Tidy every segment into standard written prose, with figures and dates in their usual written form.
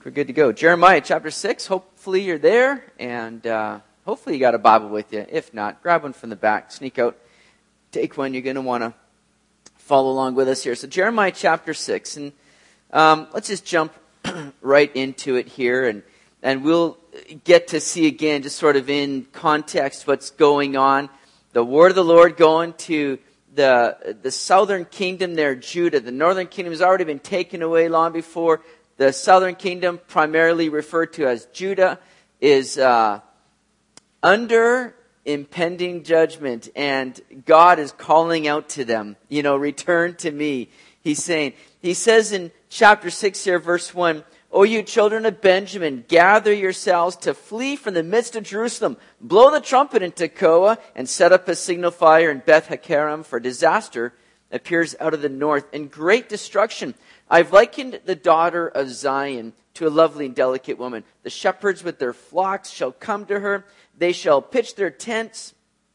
We're good to go. Jeremiah chapter 6. Hopefully you're there, and hopefully you got a Bible with you. If not, grab one from the back, sneak out, take one. You're going to want to follow along with us here. So Jeremiah chapter 6, and let's just jump right into it here, and we'll get to see again, just sort of in context, what's going on. The word of the Lord going to the southern kingdom there, Judah. The northern kingdom has already been taken away long before. The southern kingdom, primarily referred to as Judah, is under impending judgment, and God is calling out to them, return to me. He says in chapter 6 here, verse 1, O you children of Benjamin, gather yourselves to flee from the midst of Jerusalem. Blow the trumpet in Tekoa and set up a signal fire in Beth Hakerem, for disaster appears out of the north and great destruction. I've likened the daughter of Zion to a lovely and delicate woman. The shepherds with their flocks shall come to her. They shall pitch their tents.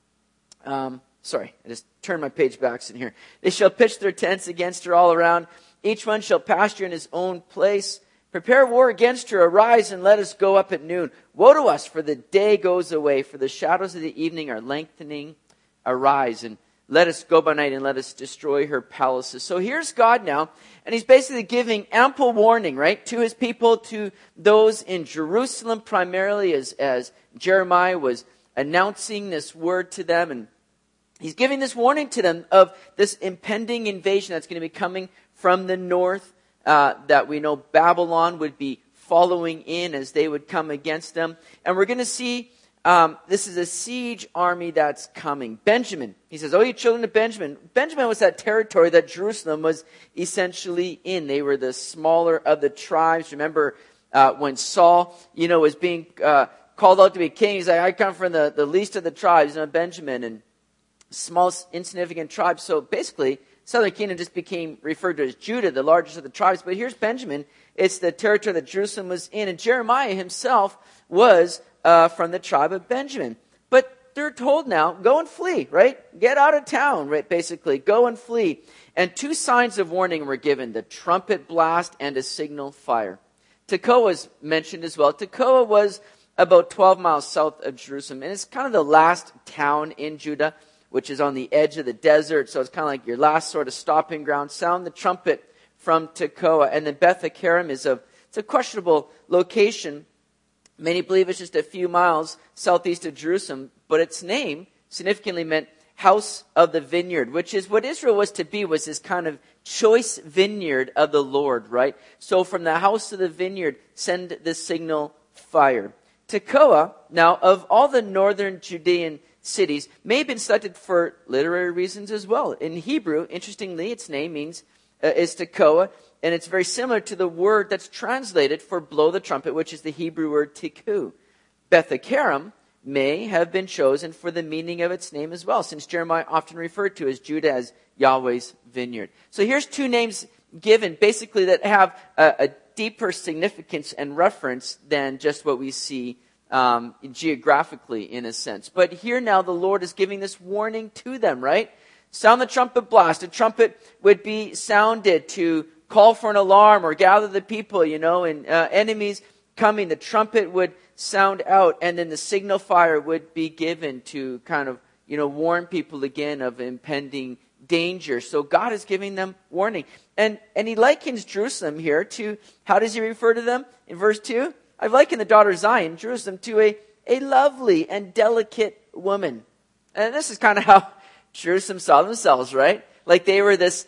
I just turned my page back in here. They shall pitch their tents against her all around. Each one shall pasture in his own place. Prepare war against her. Arise and let us go up at noon. Woe to us, for the day goes away, for the shadows of the evening are lengthening. Arise and let us go by night and let us destroy her palaces. So here's God now, and he's basically giving ample warning, right, to his people, to those in Jerusalem primarily, as Jeremiah was announcing this word to them. And he's giving this warning to them of this impending invasion that's going to be coming from the north, that we know Babylon would be following in as they would come against them. And we're going to see this is a siege army that's coming. Benjamin, he says, oh, you children of Benjamin. Benjamin was that territory that Jerusalem was essentially in. They were the smaller of the tribes. Remember when Saul, was being called out to be king. He's like, I come from the least of the tribes, Benjamin, and small, insignificant tribes. So basically, southern kingdom just became referred to as Judah, the largest of the tribes. But here's Benjamin. It's the territory that Jerusalem was in. And Jeremiah himself was from the tribe of Benjamin. But they're told now, go and flee, right? Get out of town, right? Basically, go and flee. And two signs of warning were given, the trumpet blast and a signal fire. Tekoa is mentioned as well. Tekoa was about 12 miles south of Jerusalem. And it's kind of the last town in Judah, which is on the edge of the desert. So it's kind of like your last sort of stopping ground. Sound the trumpet from Tekoa. And then Beth Hakerem it's a questionable location. Many believe it's just a few miles southeast of Jerusalem, but its name significantly meant house of the vineyard, which is what Israel was to be, was this kind of choice vineyard of the Lord, right? So from the house of the vineyard, send the signal fire. Tekoa, now, of all the northern Judean cities, may have been selected for literary reasons as well. In Hebrew, interestingly, its name is Tekoa, and it's very similar to the word that's translated for blow the trumpet, which is the Hebrew word tiku. Beth Hakerem may have been chosen for the meaning of its name as well, since Jeremiah often referred to as Judah as Yahweh's vineyard. So here's two names given, basically, that have a deeper significance and reference than just what we see geographically, in a sense. But here now the Lord is giving this warning to them, right? Sound the trumpet blast. A trumpet would be sounded to call for an alarm or gather the people, and enemies coming. The trumpet would sound out, and then the signal fire would be given to kind of, warn people again of impending danger. So God is giving them warning. And he likens Jerusalem here to, how does he refer to them? In verse 2, I've likened the daughter of Zion, Jerusalem, to a lovely and delicate woman. And this is kind of how Jerusalem saw themselves, right? Like they were this,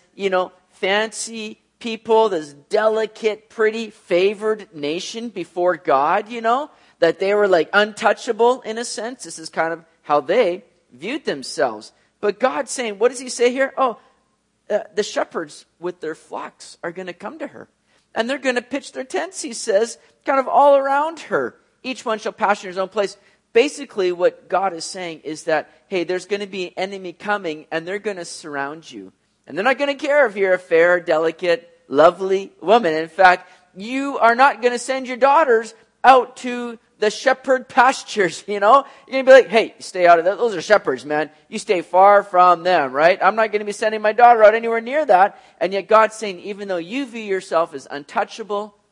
fancy people, this delicate, pretty, favored nation before God, that they were like untouchable in a sense. This is kind of how they viewed themselves. But God's saying, what does he say here? The shepherds with their flocks are going to come to her. And they're going to pitch their tents, he says, kind of all around her. Each one shall pasture in his own place. Basically, what God is saying is that, hey, there's going to be an enemy coming, and they're going to surround you. And they're not going to care if you're a fair, delicate, lovely woman. In fact, you are not going to send your daughters out to the shepherd pastures, You're going to be like, hey, stay out of that. Those are shepherds, man. You stay far from them, right? I'm not going to be sending my daughter out anywhere near that. And yet God's saying, even though you view yourself as untouchable,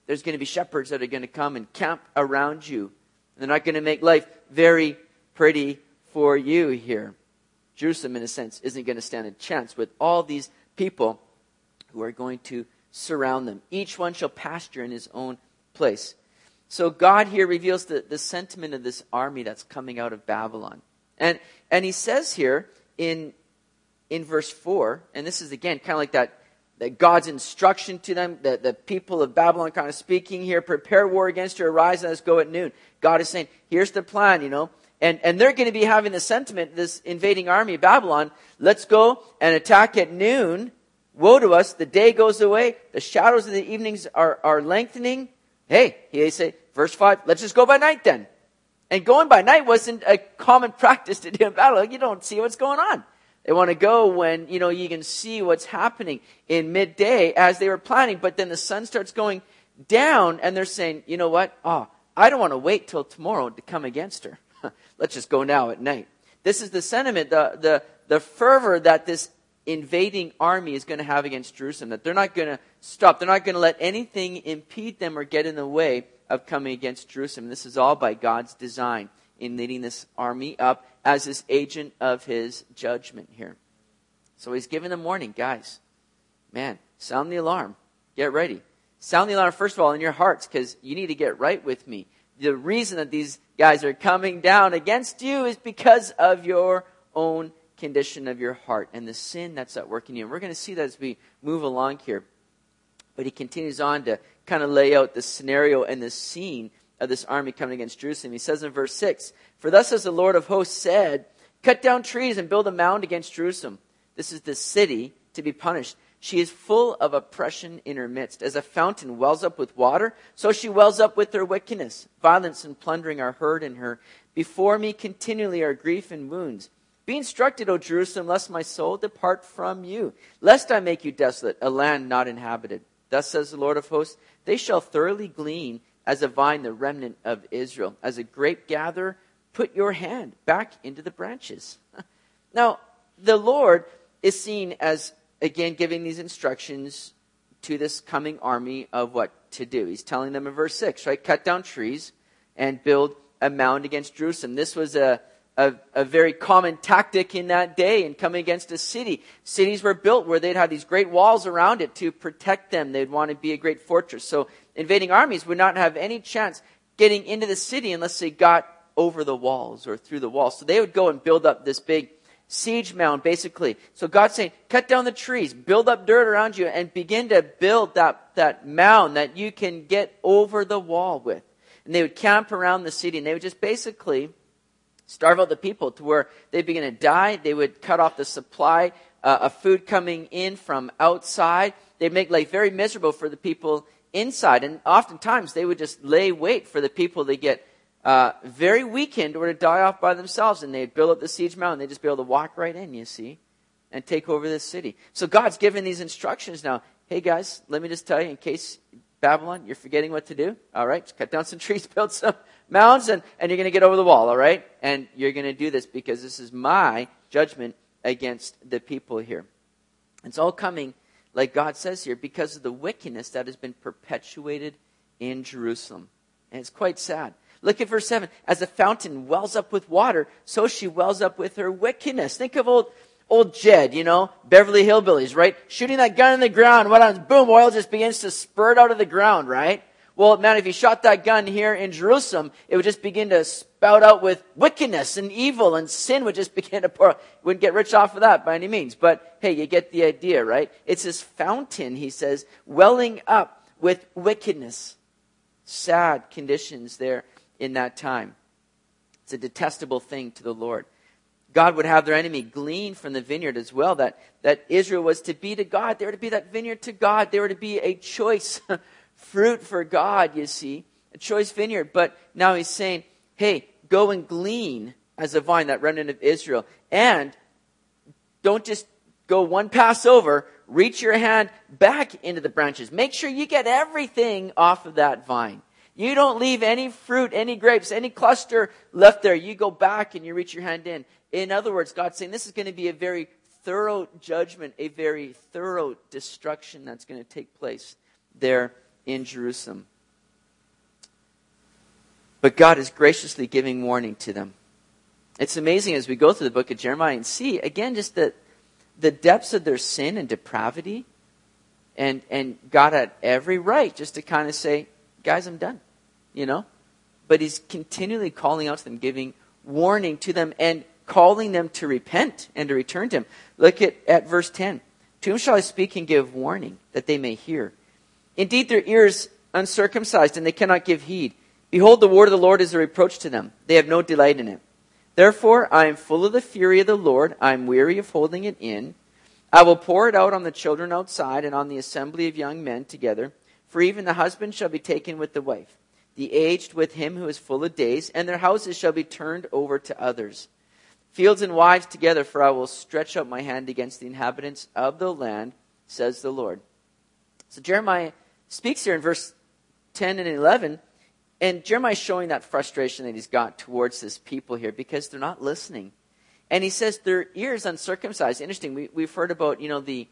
There's going to be shepherds that are going to come and camp around you. They're not going to make life very pretty for you here. Jerusalem, in a sense, isn't going to stand a chance with all these people who are going to surround them. Each one shall pasture in his own place. So God here reveals the sentiment of this army that's coming out of Babylon. And he says here in verse 4, and this is again kind of like that God's instruction to them, the people of Babylon kind of speaking here, prepare war against you, arise and let's go at noon. God is saying, here's the plan, And they're going to be having the sentiment, this invading army of Babylon, let's go and attack at noon. Woe to us, the day goes away, the shadows of the evenings are lengthening. Hey, he say, verse 5, let's just go by night then. And going by night wasn't a common practice to do in battle. You don't see what's going on. They want to go when, you can see what's happening in midday as they were planning. But then the sun starts going down and they're saying, you know what? I don't want to wait till tomorrow to come against her. Let's just go now at night. This is the sentiment, the fervor that this invading army is going to have against Jerusalem, that they're not going to stop. They're not going to let anything impede them or get in the way of coming against Jerusalem. This is all by God's design in leading this army up as this agent of his judgment here. So he's giving them warning, guys. Man, sound the alarm. Get ready. Sound the alarm, first of all, in your hearts, because you need to get right with me. The reason that these guys are coming down against you is because of your own condition of your heart and the sin that's at work in you. And we're going to see that as we move along here. But he continues on to kind of lay out the scenario and the scene of this army coming against Jerusalem. He says in verse 6, for thus has the Lord of hosts said, cut down trees and build a mound against Jerusalem. This is the city to be punished. She is full of oppression in her midst. As a fountain wells up with water, so she wells up with her wickedness. Violence and plundering are heard in her. Before me continually are grief and wounds. Be instructed, O Jerusalem, lest my soul depart from you, lest I make you desolate, a land not inhabited. Thus says the Lord of hosts, they shall thoroughly glean as a vine the remnant of Israel. As a grape gatherer, put your hand back into the branches. Now, the Lord is seen as, again, giving these instructions to this coming army of what to do. He's telling them in verse 6, right? Cut down trees and build a mound against Jerusalem. This was a very common tactic in that day in coming against a city. Cities were built where they'd have these great walls around it to protect them. They'd want to be a great fortress. So invading armies would not have any chance getting into the city unless they got over the walls or through the walls. So they would go and build up this big siege mound, basically. So God's saying, cut down the trees, build up dirt around you, and begin to build that mound that you can get over the wall with. And they would camp around the city, and they would just basically starve out the people to where they'd begin to die. They would cut off the supply of food coming in from outside. They'd make life very miserable for the people inside. And oftentimes they would just lay wait for the people to get very weakened or to die off by themselves. And they'd build up the siege mound. They'd just be able to walk right in, you see, and take over this city. So God's given these instructions now. Hey guys, let me just tell you, in case Babylon, you're forgetting what to do. All right, just cut down some trees, build some mounds, and you're going to get over the wall, all right? And you're going to do this because this is my judgment against the people here. It's all coming, like God says here, because of the wickedness that has been perpetuated in Jerusalem. And it's quite sad. Look at verse 7. As a fountain wells up with water, so she wells up with her wickedness. Think of old Jed, Beverly Hillbillies, right? Shooting that gun in the ground. What happens? Boom, oil just begins to spurt out of the ground, right? Well, man, if you shot that gun here in Jerusalem, it would just begin to spout out with wickedness and evil, and sin would just begin to pour. You wouldn't get rich off of that by any means. But hey, you get the idea, right? It's this fountain, he says, welling up with wickedness. Sad conditions there in that time. It's a detestable thing to the Lord. God would have their enemy glean from the vineyard as well, that Israel was to be to God. They were to be that vineyard to God. They were to be a choice fruit for God, you see, a choice vineyard. But now he's saying, hey, go and glean as a vine, that remnant of Israel. And don't just go one pass over, reach your hand back into the branches. Make sure you get everything off of that vine. You don't leave any fruit, any grapes, any cluster left there. You go back and you reach your hand in. In other words, God's saying this is going to be a very thorough judgment, a very thorough destruction that's going to take place there in Jerusalem. But God is graciously giving warning to them. It's amazing as we go through the book of Jeremiah and see, again, just the depths of their sin and depravity. And God had every right just to kind of say, guys, I'm done. But he's continually calling out to them, giving warning to them and calling them to repent and to return to him. Look at verse 10. To whom shall I speak and give warning, that they may hear? Indeed, their ears uncircumcised, and they cannot give heed. Behold, the word of the Lord is a reproach to them. They have no delight in it. Therefore, I am full of the fury of the Lord. I am weary of holding it in. I will pour it out on the children outside and on the assembly of young men together. For even the husband shall be taken with the wife, the aged with him who is full of days, and their houses shall be turned over to others. Fields and wives together, for I will stretch out my hand against the inhabitants of the land, says the Lord. So Jeremiah speaks here in verse 10 and 11, and Jeremiah is showing that frustration that he's got towards this people here because they're not listening. And he says their ears uncircumcised. Interesting, we've heard about, the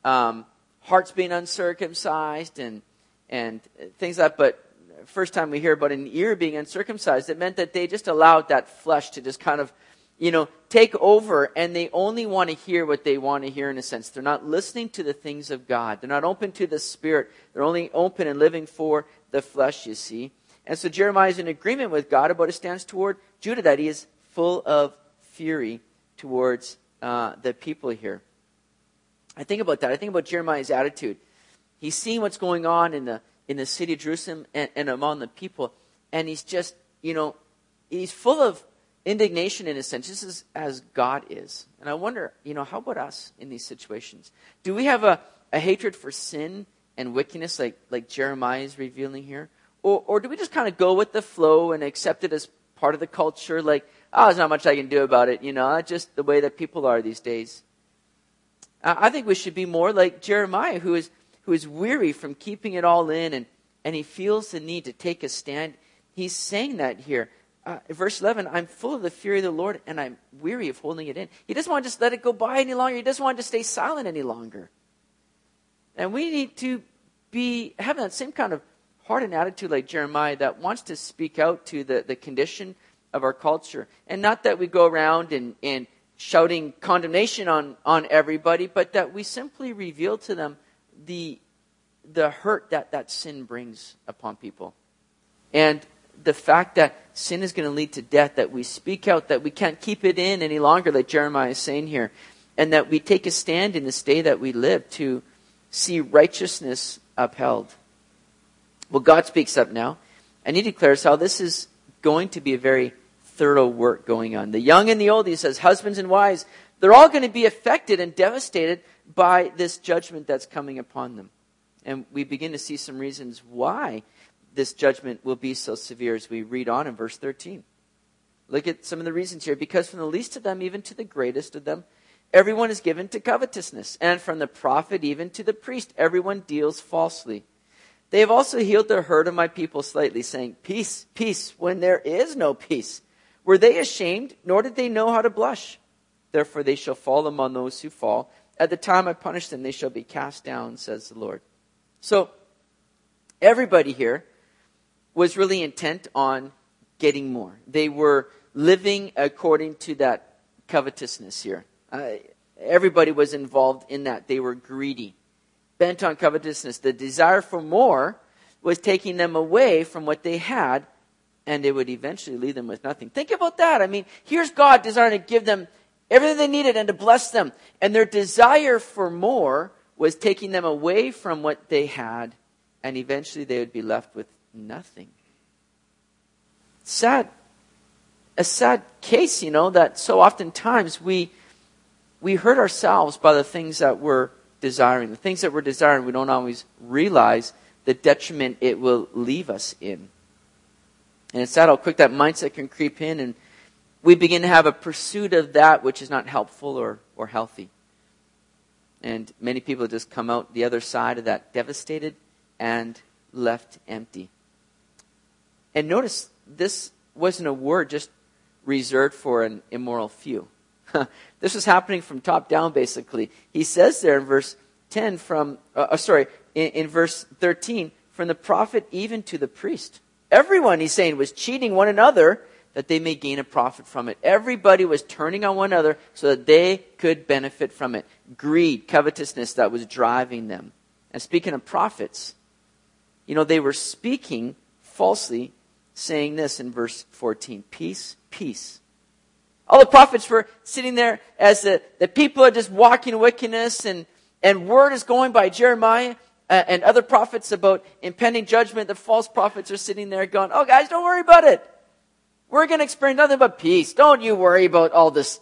hearts being uncircumcised and things like that, but first time we hear about an ear being uncircumcised, it meant that they just allowed that flesh to just kind of take over, and they only want to hear what they want to hear in a sense. They're not listening to the things of God. They're not open to the Spirit. They're only open and living for the flesh, you see. And so Jeremiah is in agreement with God about his stance toward Judah, that he is full of fury towards the people here. I think about that. I think about Jeremiah's attitude. He's seeing what's going on in the city of Jerusalem and among the people, and he's just, he's full of indignation in a sense, just as God is. And I wonder, how about us in these situations? Do we have a hatred for sin and wickedness like Jeremiah is revealing here? Or do we just kind of go with the flow and accept it as part of the culture, like, there's not much I can do about it, just the way that people are these days? I think we should be more like Jeremiah, who is weary from keeping it all in, and he feels the need to take a stand. He's saying that here. Verse 11, I'm full of the fury of the Lord, and I'm weary of holding it in. He doesn't want to just let it go by any longer. He doesn't want to stay silent any longer. And we need to have that same kind of heart and attitude like Jeremiah, that wants to speak out to the condition of our culture. And not that we go around and shouting condemnation on everybody, but that we simply reveal to them the hurt that sin brings upon people. And the fact that sin is going to lead to death, that we speak out, that we can't keep it in any longer, like Jeremiah is saying here, and that we take a stand in this day that we live to see righteousness upheld. Well, God speaks up now, and he declares how this is going to be a very thorough work going on. The young and the old, he says, husbands and wives, they're all going to be affected and devastated by this judgment that's coming upon them. And we begin to see some reasons why this judgment will be so severe as we read on in verse 13. Look at some of the reasons here. Because from the least of them even to the greatest of them, everyone is given to covetousness. And from the prophet even to the priest, everyone deals falsely. They have also healed the hurt of my people slightly, saying, peace, peace, when there is no peace. Were they ashamed, nor did they know how to blush? Therefore they shall fall among those who fall. At the time I punish them, they shall be cast down, says the Lord. So, everybody here was really intent on getting more. They were living according to that covetousness here. Everybody was involved in that. They were greedy, bent on covetousness. The desire for more was taking them away from what they had, and it would eventually leave them with nothing. Think about that. I mean, here's God desiring to give them everything they needed and to bless them. And their desire for more was taking them away from what they had, and eventually they would be left with nothing. A sad case, that so oftentimes we hurt ourselves by the things that we're desiring. The things that we're desiring, we don't always realize the detriment it will leave us in. And it's sad how quick that mindset can creep in, and we begin to have a pursuit of that which is not helpful or healthy. And many people just come out the other side of that devastated and left empty. And notice, this wasn't a word just reserved for an immoral few. This was happening from top down, basically. He says there in verse 10 in verse 13, from the prophet even to the priest. Everyone, he's saying, was cheating one another that they may gain a profit from it. Everybody was turning on one another so that they could benefit from it. Greed, covetousness, that was driving them. And speaking of prophets, they were speaking falsely, saying this in verse 14, peace, peace. All the prophets were sitting there as the people are just walking in wickedness, and word is going by Jeremiah and other prophets about impending judgment. The false prophets are sitting there going, oh guys, don't worry about it. We're going to experience nothing but peace. Don't you worry about all this,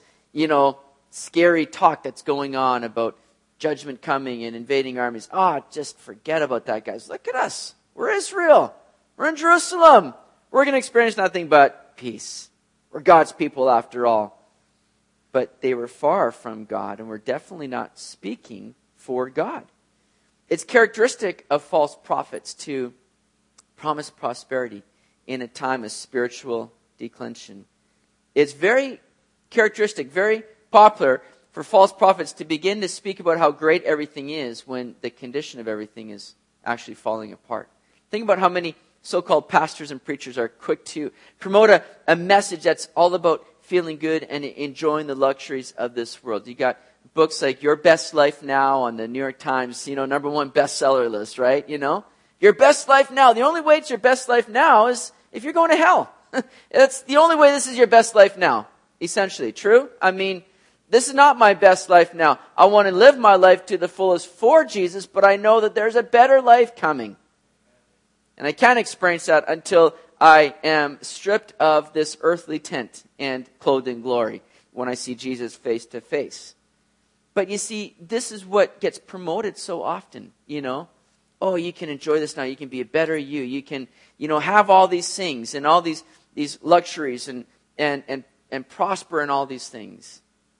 scary talk that's going on about judgment coming and invading armies. Just forget about that, guys. Look at us. We're Israel. We're in Jerusalem. We're going to experience nothing but peace. We're God's people after all. But they were far from God and were definitely not speaking for God. It's characteristic of false prophets to promise prosperity in a time of spiritual declension. It's very characteristic, very popular for false prophets to begin to speak about how great everything is when the condition of everything is actually falling apart. Think about how many so-called pastors and preachers are quick to promote a message that's all about feeling good and enjoying the luxuries of this world. You got books like Your Best Life Now on the New York Times, #1 bestseller list, right? Your best life now. The only way it's your best life now is if you're going to hell. That's the only way this is your best life now, essentially. True? This is not my best life now. I want to live my life to the fullest for Jesus, but I know that there's a better life coming. And I can't experience that until I am stripped of this earthly tent and clothed in glory when I see Jesus face to face. But you see, this is what gets promoted so often, Oh, you can enjoy this now. You can be a better you. You can, have all these things and all these luxuries and prosper in all these things.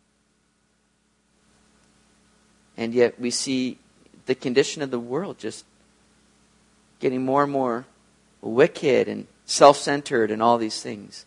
And yet we see the condition of the world just getting more and more wicked and self-centered and all these things.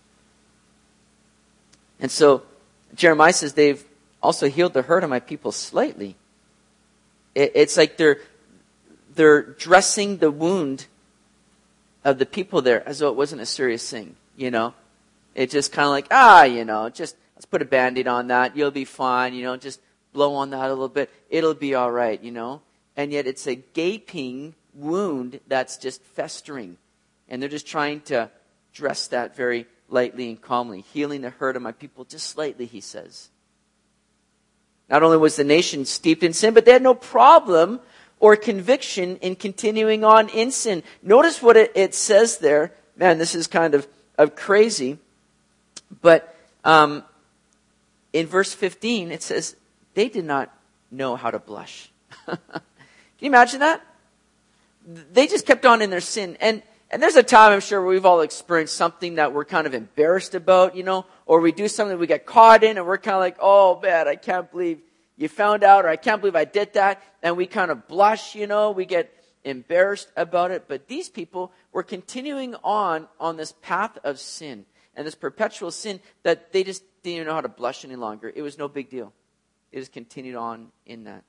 And so Jeremiah says they've also healed the hurt of my people slightly. It's like they're dressing the wound of the people there as though it wasn't a serious thing, It's just kind of like, just let's put a Band-Aid on that. You'll be fine, just blow on that a little bit. It'll be all right, And yet it's a gaping wound that's just festering. And they're just trying to dress that very lightly and calmly. Healing the hurt of my people just slightly, he says. Not only was the nation steeped in sin, but they had no problem or conviction in continuing on in sin. Notice what it says there. Man, this is kind of crazy. But in verse 15, it says, they did not know how to blush. Can you imagine that? They just kept on in their sin. And there's a time, I'm sure, where we've all experienced something that we're kind of embarrassed about, or we do something that we get caught in and we're kind of like, oh man, I can't believe you found out, or I can't believe I did that. And we kind of blush, we get embarrassed about it. But these people were continuing on this path of sin and this perpetual sin that they just didn't even know how to blush any longer. It was no big deal. It just continued on in that.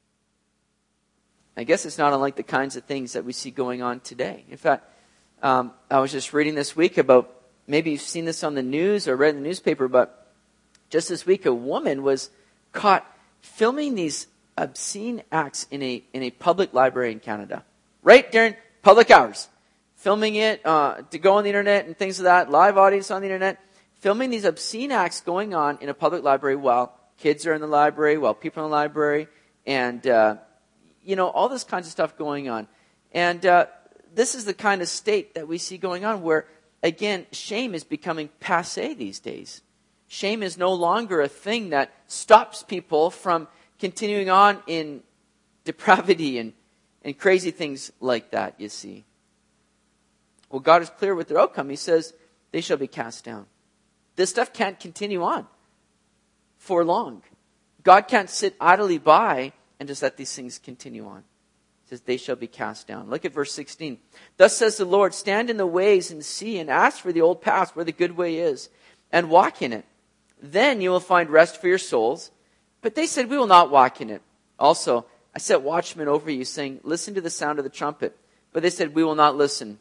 I guess it's not unlike the kinds of things that we see going on today. In fact, I was just reading this week about, maybe you've seen this on the news or read in the newspaper, but just this week a woman was caught filming these obscene acts in a public library in Canada. Right during public hours. Filming it to go on the internet and things like that. Live audience on the internet. Filming these obscene acts going on in a public library while kids are in the library, while people are in the library, and all this kinds of stuff going on. And this is the kind of state that we see going on where, again, shame is becoming passé these days. Shame is no longer a thing that stops people from continuing on in depravity and crazy things like that, you see. Well, God is clear with their outcome. He says, they shall be cast down. This stuff can't continue on for long. God can't sit idly by and just let these things continue on. It says, they shall be cast down. Look at verse 16. Thus says the Lord, stand in the ways and see and ask for the old paths where the good way is and walk in it. Then you will find rest for your souls. But they said, we will not walk in it. Also, I set watchmen over you saying, listen to the sound of the trumpet. But they said, we will not listen.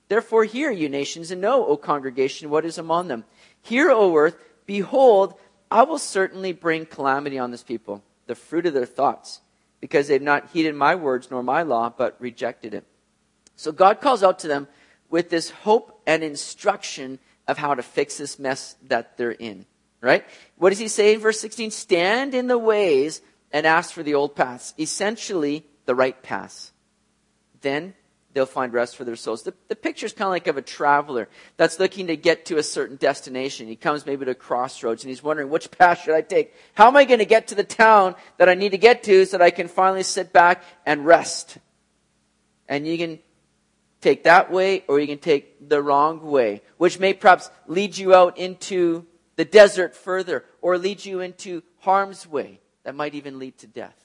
Therefore hear, you nations, and know, O congregation, what is among them. Hear, O earth, behold, I will certainly bring calamity on this people, the fruit of their thoughts, because they've not heeded my words nor my law, but rejected it. So God calls out to them with this hope and instruction of how to fix this mess that they're in. Right? What does he say in verse 16? Stand in the ways and ask for the old paths. Essentially, the right paths. Then they'll find rest for their souls. The picture is kind of like of a traveler that's looking to get to a certain destination. He comes maybe to a crossroads and he's wondering, which path should I take? How am I going to get to the town that I need to get to so that I can finally sit back and rest? And you can take that way or you can take the wrong way, which may perhaps lead you out into the desert further or lead you into harm's way that might even lead to death.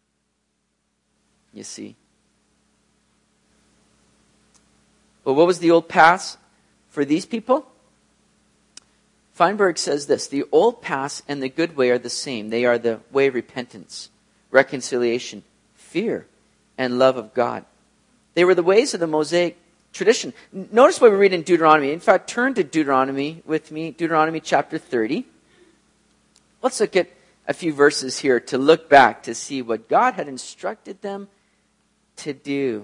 You see? But what was the old path for these people? Feinberg says this, the old path and the good way are the same. They are the way of repentance, reconciliation, fear, and love of God. They were the ways of the Mosaic tradition. Notice what we read in Deuteronomy. In fact, turn to Deuteronomy with me, Deuteronomy chapter 30. Let's look at a few verses here to look back to see what God had instructed them to do.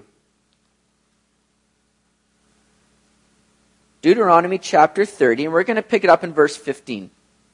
Deuteronomy chapter 30, and we're going to pick it up in verse 15.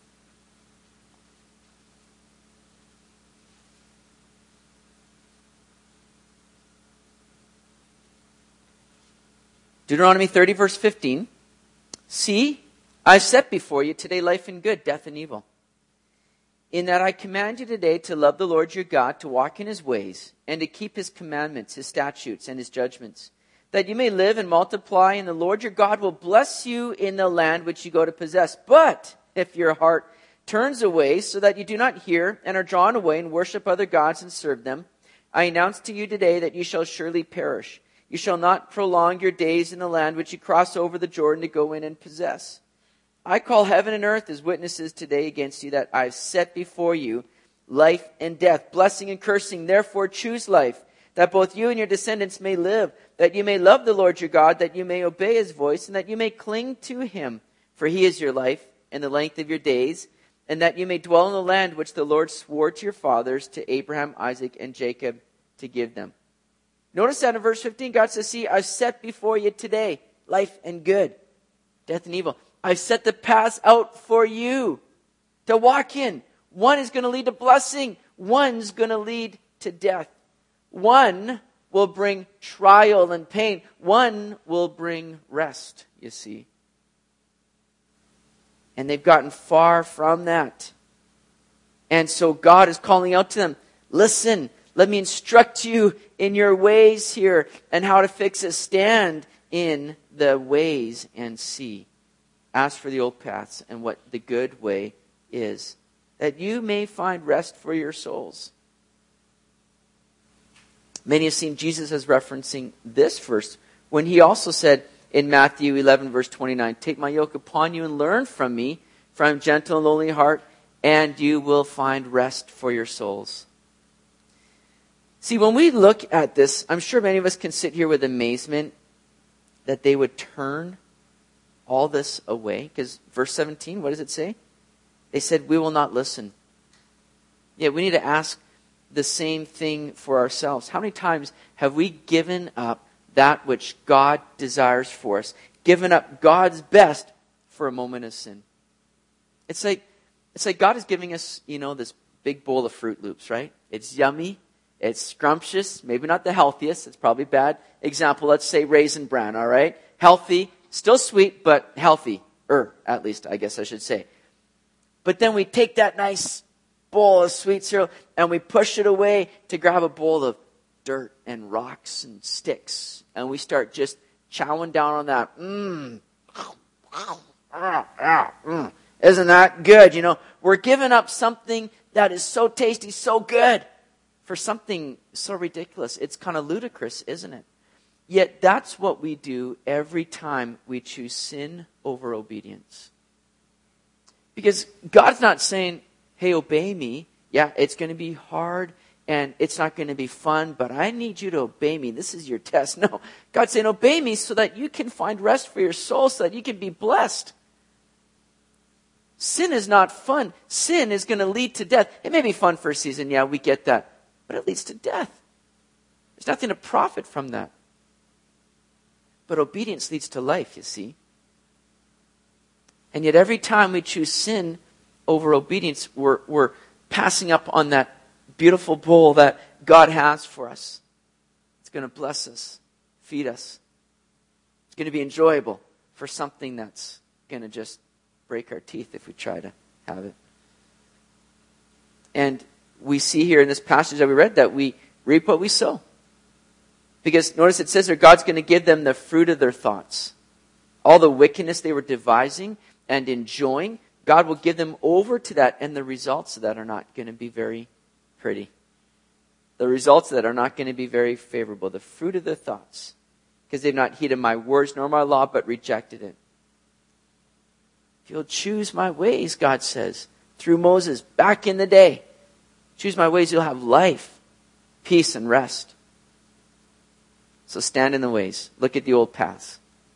Deuteronomy 30, verse 15. See, I set before you today life and good, death and evil. In that I command you today to love the Lord your God, to walk in his ways, and to keep his commandments, his statutes, and his judgments, that you may live and multiply, and the Lord your God will bless you in the land which you go to possess. But if your heart turns away so that you do not hear and are drawn away and worship other gods and serve them, I announce to you today that you shall surely perish. You shall not prolong your days in the land which you cross over the Jordan to go in and possess. I call heaven and earth as witnesses today against you that I have set before you life and death, blessing and cursing. Therefore choose life, that both you and your descendants may live, that you may love the Lord your God, that you may obey his voice, and that you may cling to him. For he is your life and the length of your days, and that you may dwell in the land which the Lord swore to your fathers, to Abraham, Isaac, and Jacob, to give them. Notice that in verse 15, God says, see, I've set before you today life and good, death and evil. I've set the paths out for you to walk in. One is going to lead to blessing. One's going to lead to death. One will bring trial and pain. One will bring rest, you see. And they've gotten far from that. And so God is calling out to them, listen, let me instruct you in your ways here and how to fix it. Stand in the ways and see. Ask for the old paths and what the good way is, that you may find rest for your souls. Many have seen Jesus as referencing this verse when he also said in Matthew 11 verse 29, take my yoke upon you and learn from me, for I am gentle and lowly in heart, and you will find rest for your souls. See, when we look at this, I'm sure many of us can sit here with amazement that they would turn all this away. Because verse 17, what does it say? They said, we will not listen. Yeah, we need to ask the same thing for ourselves. How many times have we given up that which God desires for us? Given up God's best for a moment of sin? It's like God is giving us, this big bowl of Fruit Loops, right? It's yummy. It's scrumptious. Maybe not the healthiest. It's probably bad. Example, let's say Raisin Bran, all right? Healthy. Still sweet, but healthy. At least, I guess I should say. But then we take that nice bowl of sweet cereal and we push it away to grab a bowl of dirt and rocks and sticks. And we start just chowing down on that. Isn't that good? We're giving up something that is so tasty, so good for something so ridiculous. It's kind of ludicrous, isn't it? Yet that's what we do every time we choose sin over obedience. Because God's not saying, hey, obey me. Yeah, it's going to be hard and it's not going to be fun, but I need you to obey me. This is your test. No, God's saying, obey me so that you can find rest for your soul, so that you can be blessed. Sin is not fun. Sin is going to lead to death. It may be fun for a season, yeah, we get that, but it leads to death. There's nothing to profit from that. But obedience leads to life, you see. And yet every time we choose sin over obedience, we're passing up on that beautiful bowl that God has for us. It's going to bless us, feed us. It's going to be enjoyable for something that's going to just break our teeth if we try to have it. And we see here in this passage that we read that we reap what we sow. Because notice it says there, God's going to give them the fruit of their thoughts. All the wickedness they were devising and enjoying, God will give them over to that, and the results of that are not going to be very pretty. The results of that are not going to be very favorable. The fruit of their thoughts. Because they've not heeded my words nor my law, but rejected it. If you'll choose my ways, God says, through Moses back in the day, choose my ways, you'll have life, peace, and rest. So stand in the ways. Look at the old paths.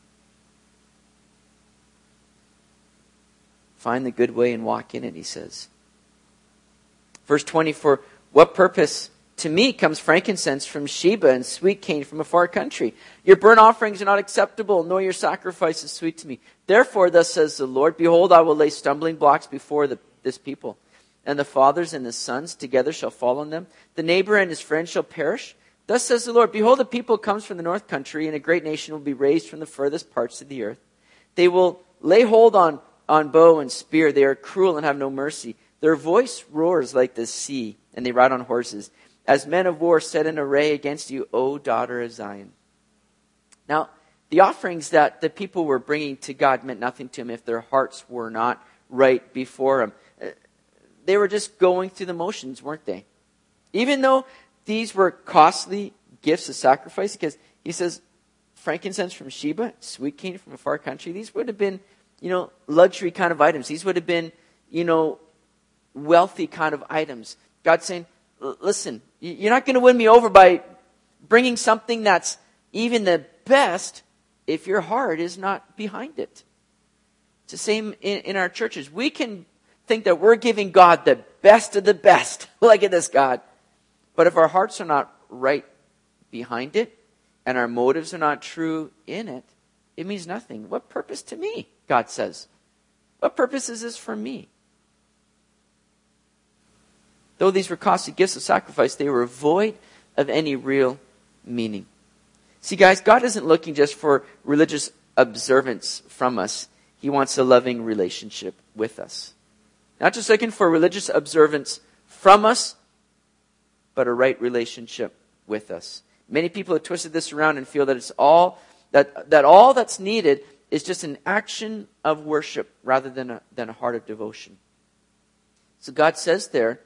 Find the good way and walk in it, he says. Verse 20, for what purpose to me comes frankincense from Sheba and sweet cane from a far country? Your burnt offerings are not acceptable, nor your sacrifices sweet to me. Therefore, thus says the Lord, behold, I will lay stumbling blocks before this people, and the fathers and the sons together shall fall on them. The neighbor and his friend shall perish. Thus says the Lord, behold, the people comes from the north country, and a great nation will be raised from the furthest parts of the earth. They will lay hold on bow and spear. They are cruel and have no mercy. Their voice roars like the sea, and they ride on horses, as men of war set in array against you, O daughter of Zion. Now, the offerings that the people were bringing to God meant nothing to him if their hearts were not right before him. They were just going through the motions, weren't they? Even though these were costly gifts of sacrifice, because he says, frankincense from Sheba, sweet cane from a far country, these would have been, luxury kind of items. These would have been, wealthy kind of items. God's saying, listen, you're not going to win me over by bringing something that's even the best if your heart is not behind it. It's the same in our churches. We can think that we're giving God the best of the best. Look at this, God. But if our hearts are not right behind it, and our motives are not true in it, it means nothing. What purpose to me, God says? What purpose is this for me? Though these were costly gifts of sacrifice, they were void of any real meaning. See, guys, God isn't looking just for religious observance from us. He wants a loving relationship with us. Not just looking for religious observance from us, but a right relationship with us. Many people have twisted this around and feel that it's all that all that's needed is just an action of worship rather than a heart of devotion. So God says there,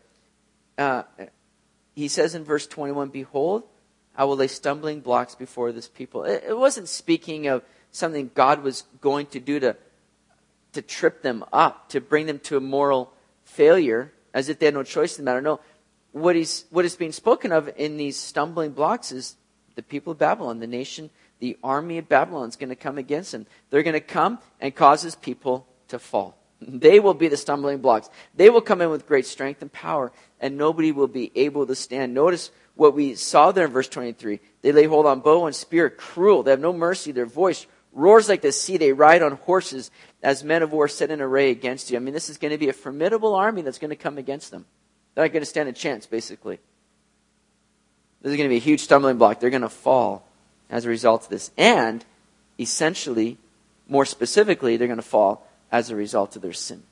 he says in verse 21, behold, I will lay stumbling blocks before this people. It wasn't speaking of something God was going to do to trip them up, to bring them to a moral failure, as if they had no choice in the matter. No, what is being spoken of in these stumbling blocks is the people of Babylon, the nation, the army of Babylon is going to come against them. They're going to come and cause his people to fall. They will be the stumbling blocks. They will come in with great strength and power, and nobody will be able to stand. Notice what we saw there in verse 23. They lay hold on bow and spear, cruel. They have no mercy. Their voice roars like the sea. They ride on horses as men of war set in array against you. I mean, this is going to be a formidable army that's going to come against them. They're not going to stand a chance, basically. This is going to be a huge stumbling block. They're going to fall as a result of this. And, essentially, more specifically, they're going to fall as a result of their sin.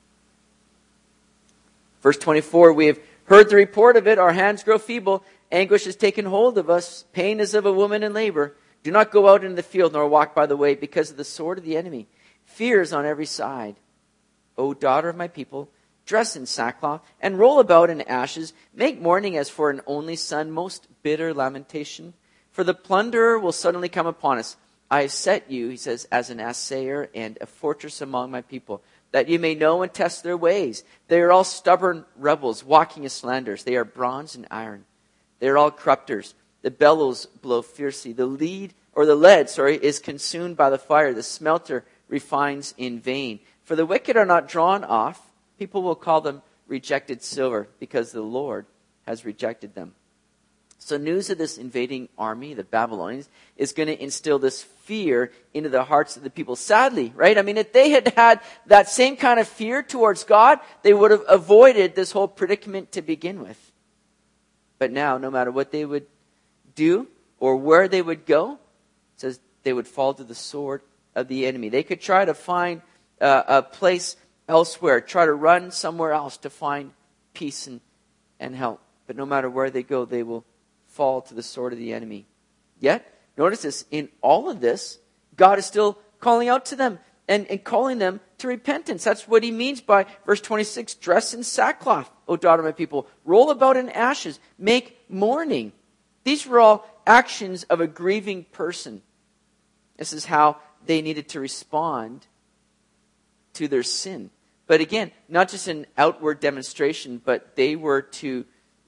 Verse 24, we have heard the report of it. Our hands grow feeble. Anguish has taken hold of us. Pain is of a woman in labor. Do not go out into the field nor walk by the way because of the sword of the enemy. Fear is on every side. O daughter of my people, dress in sackcloth and roll about in ashes. Make mourning as for an only son, most bitter lamentation. For the plunderer will suddenly come upon us. I have set you, he says, as an assayer and a fortress among my people, that you may know and test their ways. They are all stubborn rebels, walking as slanders. They are bronze and iron. They're all corrupters. The bellows blow fiercely. The lead, is consumed by the fire. The smelter refines in vain. For the wicked are not drawn off. People will call them rejected silver, because the Lord has rejected them. So news of this invading army, the Babylonians, is going to instill this fear into the hearts of the people. Sadly, right? I mean, if they had had that same kind of fear towards God, they would have avoided this whole predicament to begin with. But now, no matter what they would do or where they would go, it says they would fall to the sword of the enemy. They could try to find a place elsewhere, try to run somewhere else to find peace and help. But no matter where they go, they will fall to the sword of the enemy. Yet, notice this, in all of this, God is still calling out to them and calling them to repentance. That's what he means by verse 26, dress in sackcloth, O daughter of my people. Roll about in ashes. Make mourning. These were all actions of a grieving person. This is how they needed to respond to their sin. But again, not just an outward demonstration, but they were to,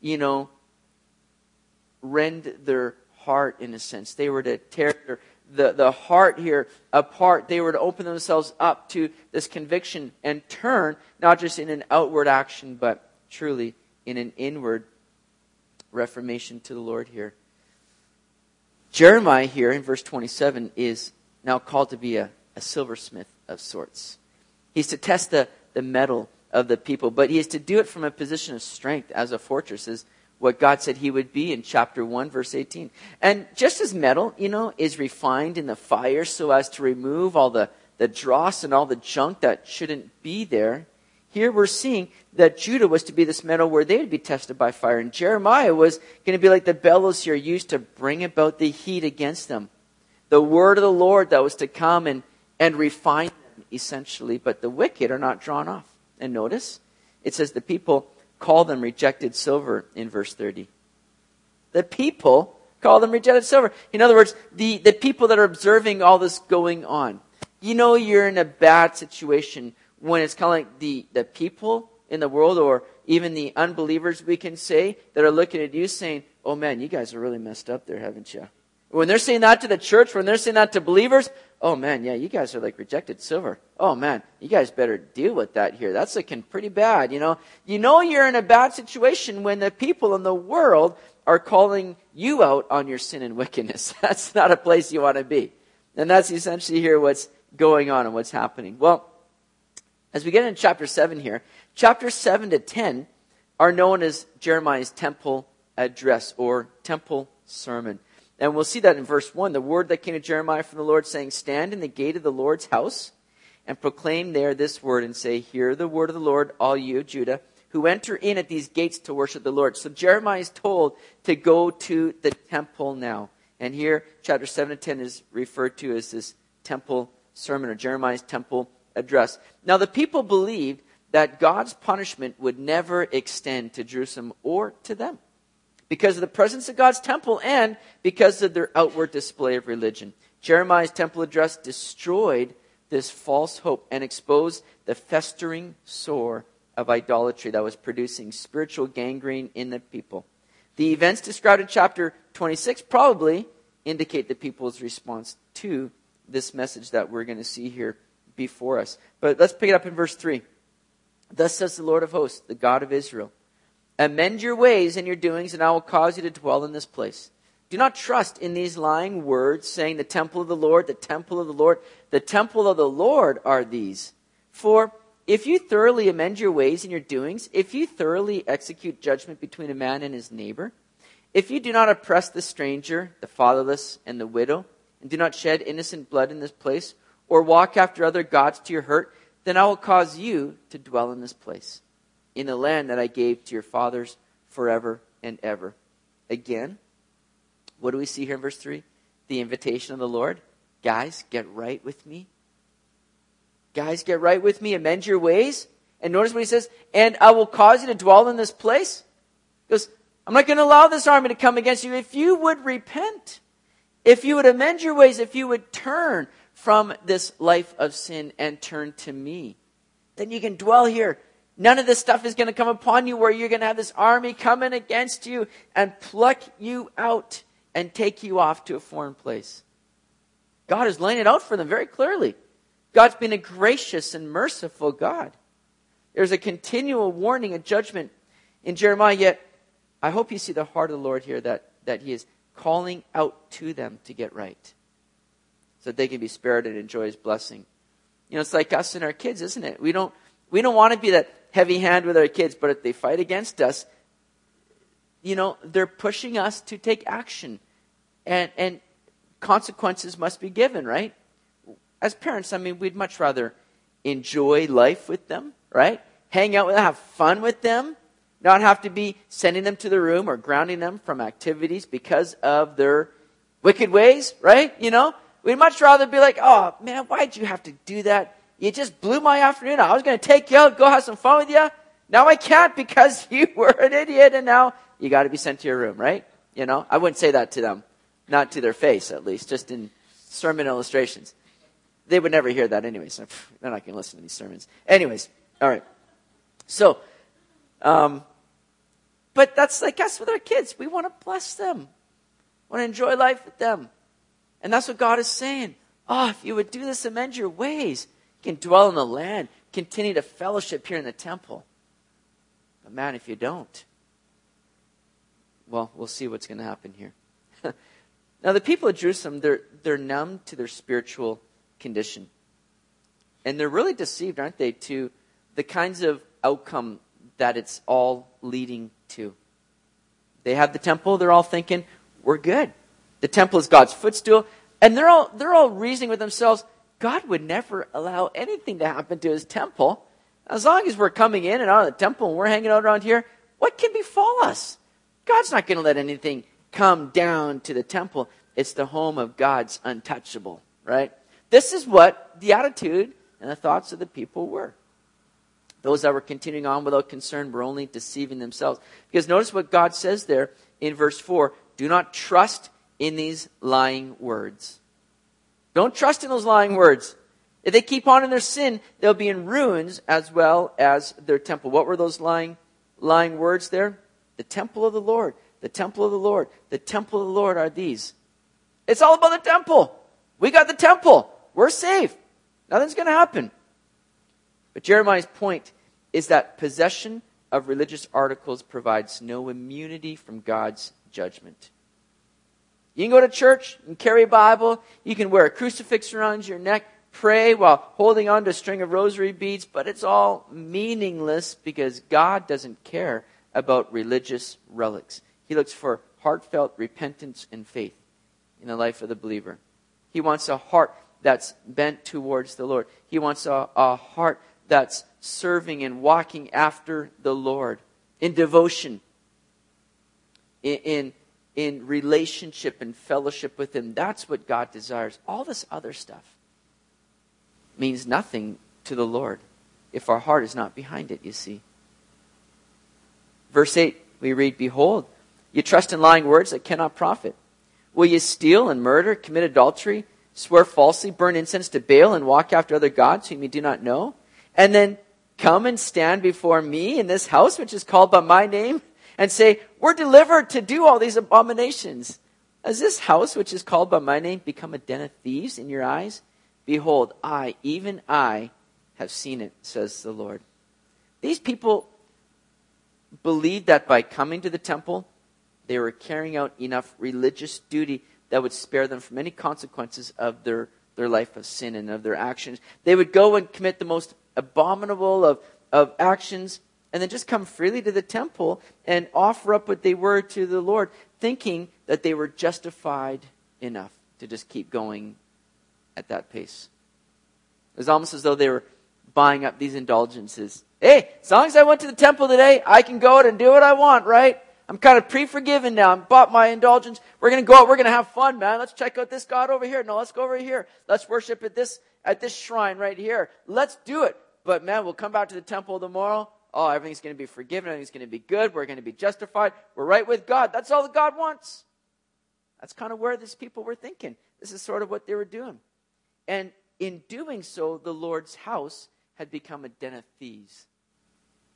rend their heart in a sense. They were to tear the heart here apart. They were to open themselves up to this conviction and turn, not just in an outward action, but truly in an inward reformation to the Lord here. Jeremiah here in verse 27 is now called to be a silversmith of sorts. He's to test the metal of the people, but he is to do it from a position of strength as a fortress, is what God said he would be in chapter 1, verse 18. And just as metal, is refined in the fire so as to remove all the dross and all the junk that shouldn't be there, here we're seeing that Judah was to be this metal where they would be tested by fire. And Jeremiah was going to be like the bellows here used to bring about the heat against them. The word of the Lord that was to come and refine them, essentially. But the wicked are not drawn off. And notice, it says the people call them rejected silver in verse 30. The people call them rejected silver. In other words, the people that are observing all this going on. You're in a bad situation when it's kind of like the people in the world, or even the unbelievers, we can say, that are looking at you saying, oh man, you guys are really messed up there, haven't you? When they're saying that to the church, when they're saying that to believers, oh man, yeah, you guys are like rejected silver. Oh man, you guys better deal with that here. That's looking pretty bad, you're in a bad situation when the people in the world are calling you out on your sin and wickedness. That's not a place you want to be. And that's essentially here what's going on and what's happening. Well, as we get into chapter 7 here, chapter 7 to 10 are known as Jeremiah's temple address or temple sermon. And we'll see that in verse 1. The word that came to Jeremiah from the Lord, saying, stand in the gate of the Lord's house and proclaim there this word and say, hear the word of the Lord, all you, Judah, who enter in at these gates to worship the Lord. So Jeremiah is told to go to the temple now. And here, chapter 7 to 10 is referred to as this temple sermon, or Jeremiah's temple address. Now, the people believed that God's punishment would never extend to Jerusalem or to them, because of the presence of God's temple and because of their outward display of religion. Jeremiah's temple address destroyed this false hope and exposed the festering sore of idolatry that was producing spiritual gangrene in the people. The events described in chapter 26 probably indicate the people's response to this message that we're going to see here before us. But let's pick it up in verse 3. Thus says the Lord of hosts, the God of Israel, amend your ways and your doings, and I will cause you to dwell in this place. Do not trust in these lying words, saying the temple of the Lord, the temple of the Lord. The temple of the Lord are these. For if you thoroughly amend your ways and your doings, if you thoroughly execute judgment between a man and his neighbor, if you do not oppress the stranger, the fatherless, and the widow, and do not shed innocent blood in this place, or walk after other gods to your hurt, then I will cause you to dwell in this place, in the land that I gave to your fathers forever and ever. Again, what do we see here in verse 3? The invitation of the Lord. Guys, get right with me. Guys, get right with me. Amend your ways. And notice what he says, and I will cause you to dwell in this place. He goes, I'm not going to allow this army to come against you. If you would repent, if you would amend your ways, if you would turn from this life of sin and turn to me, then you can dwell here. None of this stuff is going to come upon you where you're going to have this army coming against you and pluck you out and take you off to a foreign place. God is laying it out for them very clearly. God's been a gracious and merciful God. There's a continual warning and judgment in Jeremiah, yet I hope you see the heart of the Lord here, that he is calling out to them to get right, so that they can be spared and enjoy his blessing. It's like us and our kids, isn't it? We don't want to be that heavy hand with our kids, but if they fight against us, they're pushing us to take action. And consequences must be given, right? As parents, we'd much rather enjoy life with them, right? Hang out with them, have fun with them, not have to be sending them to the room or grounding them from activities because of their wicked ways, right? We'd much rather be like, oh man, why'd you have to do that? You just blew my afternoon. I was going to take you out, go have some fun with you. Now I can't because you were an idiot and now you got to be sent to your room, right? I wouldn't say that to them. Not to their face, at least, just in sermon illustrations. They would never hear that anyway, so they're not going to listen to these sermons. Anyways, all right. So, but that's like us with our kids. We want to bless them. We want to enjoy life with them. And that's what God is saying. Oh, if you would do this, amend your ways. You can dwell in the land, continue to fellowship here in the temple. But man, if you don't, well, we'll see what's going to happen here. Now, the people of Jerusalem, they're numb to their spiritual condition. And they're really deceived, aren't they, to the kinds of outcome that it's all leading to. They have the temple, they're all thinking, we're good. The temple is God's footstool. And they're all reasoning with themselves, God would never allow anything to happen to his temple. As long as we're coming in and out of the temple and we're hanging out around here, what can befall us? God's not going to let anything come down to the temple. It's the home of God's untouchable, right? This is what the attitude and the thoughts of the people were. Those that were continuing on without concern were only deceiving themselves. Because notice what God says there in verse 4. Do not trust in these lying words. Don't trust in those lying words. If they keep on in their sin, they'll be in ruins as well as their temple. What were those lying words there? The temple of the Lord. The temple of the Lord. The temple of the Lord are these. It's all about the temple. We got the temple. We're safe. Nothing's going to happen. But Jeremiah's point is that possession of religious articles provides no immunity from God's judgment. You can go to church and carry a Bible. You can wear a crucifix around your neck, pray while holding on to a string of rosary beads, but it's all meaningless because God doesn't care about religious relics. He looks for heartfelt repentance and faith in the life of the believer. He wants a heart that's bent towards the Lord. He wants a heart that's serving and walking after the Lord in devotion, in relationship and fellowship with him. That's what God desires. All this other stuff means nothing to the Lord if our heart is not behind it, you see. Verse 8, we read, Behold, you trust in lying words that cannot profit. Will you steal and murder, commit adultery, swear falsely, burn incense to Baal, and walk after other gods whom you do not know? And then come and stand before me in this house, which is called by my name, and say, we're delivered to do all these abominations. Has this house, which is called by my name, become a den of thieves in your eyes? Behold, I, even I, have seen it, says the Lord. These people believed that by coming to the temple, they were carrying out enough religious duty that would spare them from any consequences of their life of sin and of their actions. They would go and commit the most abominable of actions and then just come freely to the temple and offer up what they were to the Lord, thinking that they were justified enough to just keep going at that pace. It was almost as though they were buying up these indulgences. Hey, as long as I went to the temple today, I can go out and do what I want, right? I'm kind of pre-forgiven now. I bought my indulgence. We're going to go out. We're going to have fun, man. Let's check out this God over here. No, let's go over here. Let's worship at this shrine right here. Let's do it. But man, we'll come back to the temple tomorrow. Oh, everything's going to be forgiven. Everything's going to be good. We're going to be justified. We're right with God. That's all that God wants. That's kind of where these people were thinking. This is sort of what they were doing. And in doing so, the Lord's house had become a den of thieves.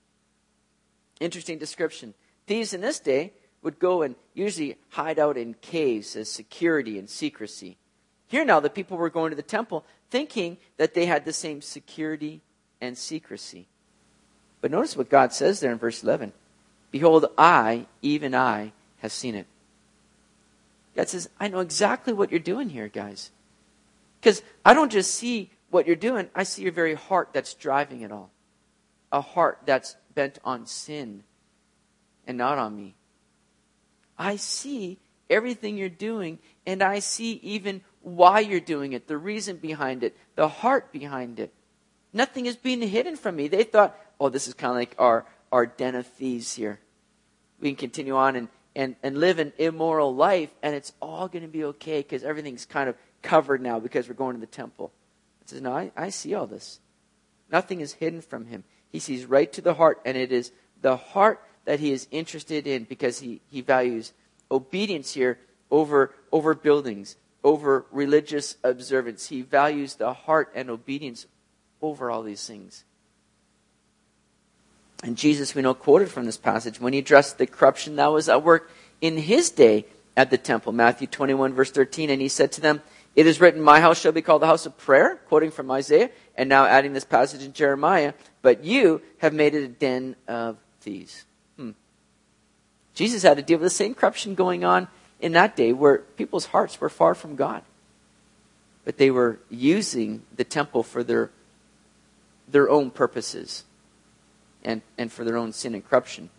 Interesting description. Thieves in this day would go and usually hide out in caves as security and secrecy. Here now, the people were going to the temple thinking that they had the same security and secrecy. But notice what God says there in verse 11. Behold, I, even I, have seen it. God says, I know exactly what you're doing here, guys. Because I don't just see what you're doing, I see your very heart that's driving it all. A heart that's bent on sin and not on me. I see everything you're doing, and I see even why you're doing it, the reason behind it, the heart behind it. Nothing is being hidden from me. They thought, oh, this is kind of like our den of thieves here. We can continue on and live an immoral life, and it's all going to be okay because everything's kind of covered now because we're going to the temple. It says, no, I see all this. Nothing is hidden from him. He sees right to the heart, and it is the heart that he is interested in because he values obedience here over buildings, over religious observance. He values the heart and obedience over all these things. And Jesus, we know, quoted from this passage when he addressed the corruption that was at work in his day at the temple. Matthew 21, verse 13, and he said to them, it is written, my house shall be called the house of prayer, quoting from Isaiah, and now adding this passage in Jeremiah, but you have made it a den of thieves. Jesus had to deal with the same corruption going on in that day where people's hearts were far from God. But they were using the temple for their own purposes and for their own sin and corruption.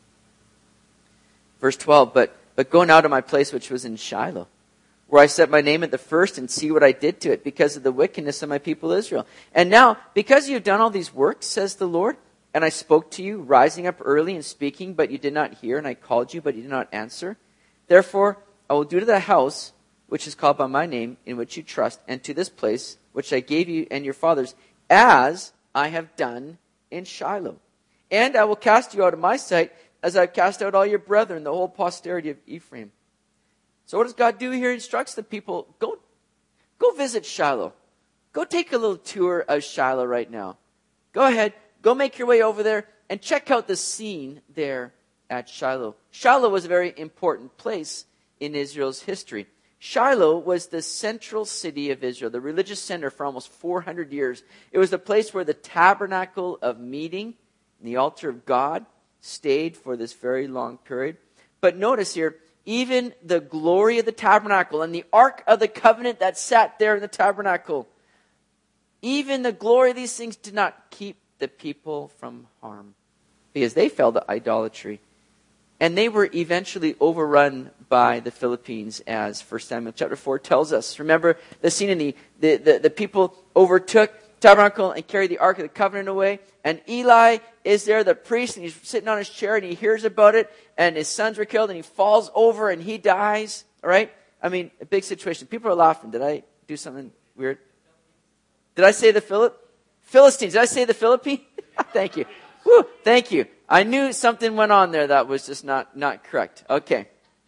Verse 12, but go now to my place which was in Shiloh, where I set my name at the first, and see what I did to it because of the wickedness of my people Israel. And now, because you have done all these works, says the Lord, and I spoke to you, rising up early and speaking, but you did not hear, and I called you, but you did not answer. Therefore, I will do to the house which is called by my name, in which you trust, and to this place which I gave you and your fathers, as I have done in Shiloh. And I will cast you out of my sight, as I have cast out all your brethren, the whole posterity of Ephraim. So what does God do here? He instructs the people, go visit Shiloh. Go take a little tour of Shiloh right now. Go ahead, go make your way over there and check out the scene there at Shiloh. Shiloh was a very important place in Israel's history. Shiloh was the central city of Israel, the religious center for almost 400 years. It was the place where the tabernacle of meeting and the altar of God stayed for this very long period. But notice here, even the glory of the tabernacle and the Ark of the Covenant that sat there in the tabernacle, even the glory of these things did not keep the people from harm because they fell to idolatry. And they were eventually overrun by the Philippines, as 1 Samuel chapter 4 tells us. Remember the scene in the people overtook the tabernacle and carried the Ark of the Covenant away. And Eli is there, the priest, and he's sitting on his chair and he hears about it. And his sons were killed and he falls over and he dies. All right? I mean, a big situation. People are laughing. Did I do something weird? Did I say the Philistines? Did I say the Philippines? Thank you. Woo, thank you. I knew something went on there that was just not correct. Okay.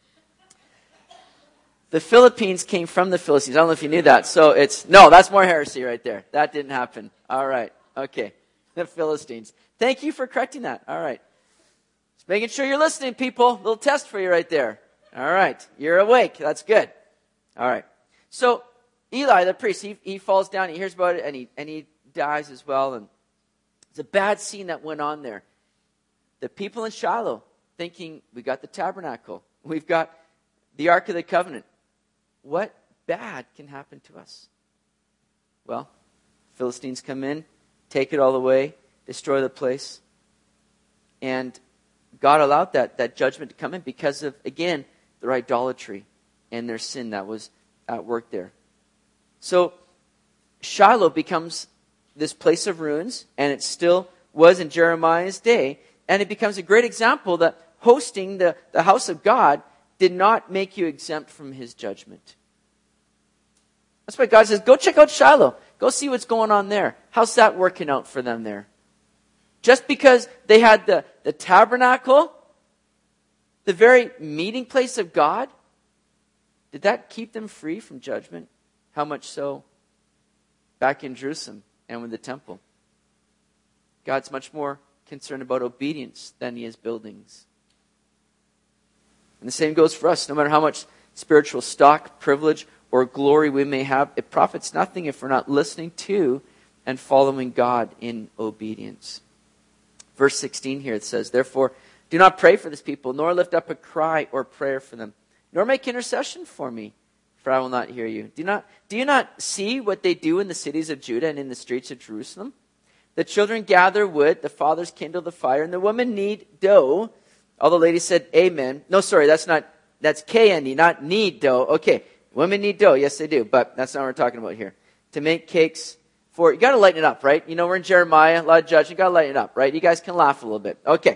The Philippines came from the Philistines. I don't know if you knew that. So that's more heresy right there. That didn't happen. All right. Okay. The Philistines. Thank you for correcting that. All right. Just making sure you're listening, people. Little test for you right there. All right. You're awake. That's good. All right. So Eli, the priest, he falls down. He hears about it and he dies as well. And it's a bad scene that went on there. The people in Shiloh thinking, we got the tabernacle. We've got the Ark of the Covenant. What bad can happen to us? Well, Philistines come in, take it all away, destroy the place. And God allowed that judgment to come in because of, again, their idolatry and their sin that was at work there. So Shiloh becomes this place of ruins, and it still was in Jeremiah's day. And it becomes a great example that hosting the house of God did not make you exempt from his judgment. That's why God says, go check out Shiloh. Go see what's going on there. How's that working out for them there? Just because they had the tabernacle, the very meeting place of God, did that keep them free from judgment? How much so back in Jerusalem and with the temple? God's much more concerned about obedience than he is buildings. And the same goes for us. No matter how much spiritual stock, privilege, or glory we may have, it profits nothing if we're not listening to and following God in obedience. Verse 16 here, it says, "Therefore, do not pray for this people, nor lift up a cry or prayer for them, nor make intercession for me, for I will not hear you. Do you not see what they do in the cities of Judah and in the streets of Jerusalem? The children gather wood, the fathers kindle the fire, and the women knead dough." All the ladies said amen. No, sorry, that's K-N-E, not knead dough. Okay, women knead dough. Yes, they do, but that's not what we're talking about here. To make cakes for, you got to lighten it up, right? You know, we're in Jeremiah, a lot of judging. You got to lighten it up, right? You guys can laugh a little bit. Okay.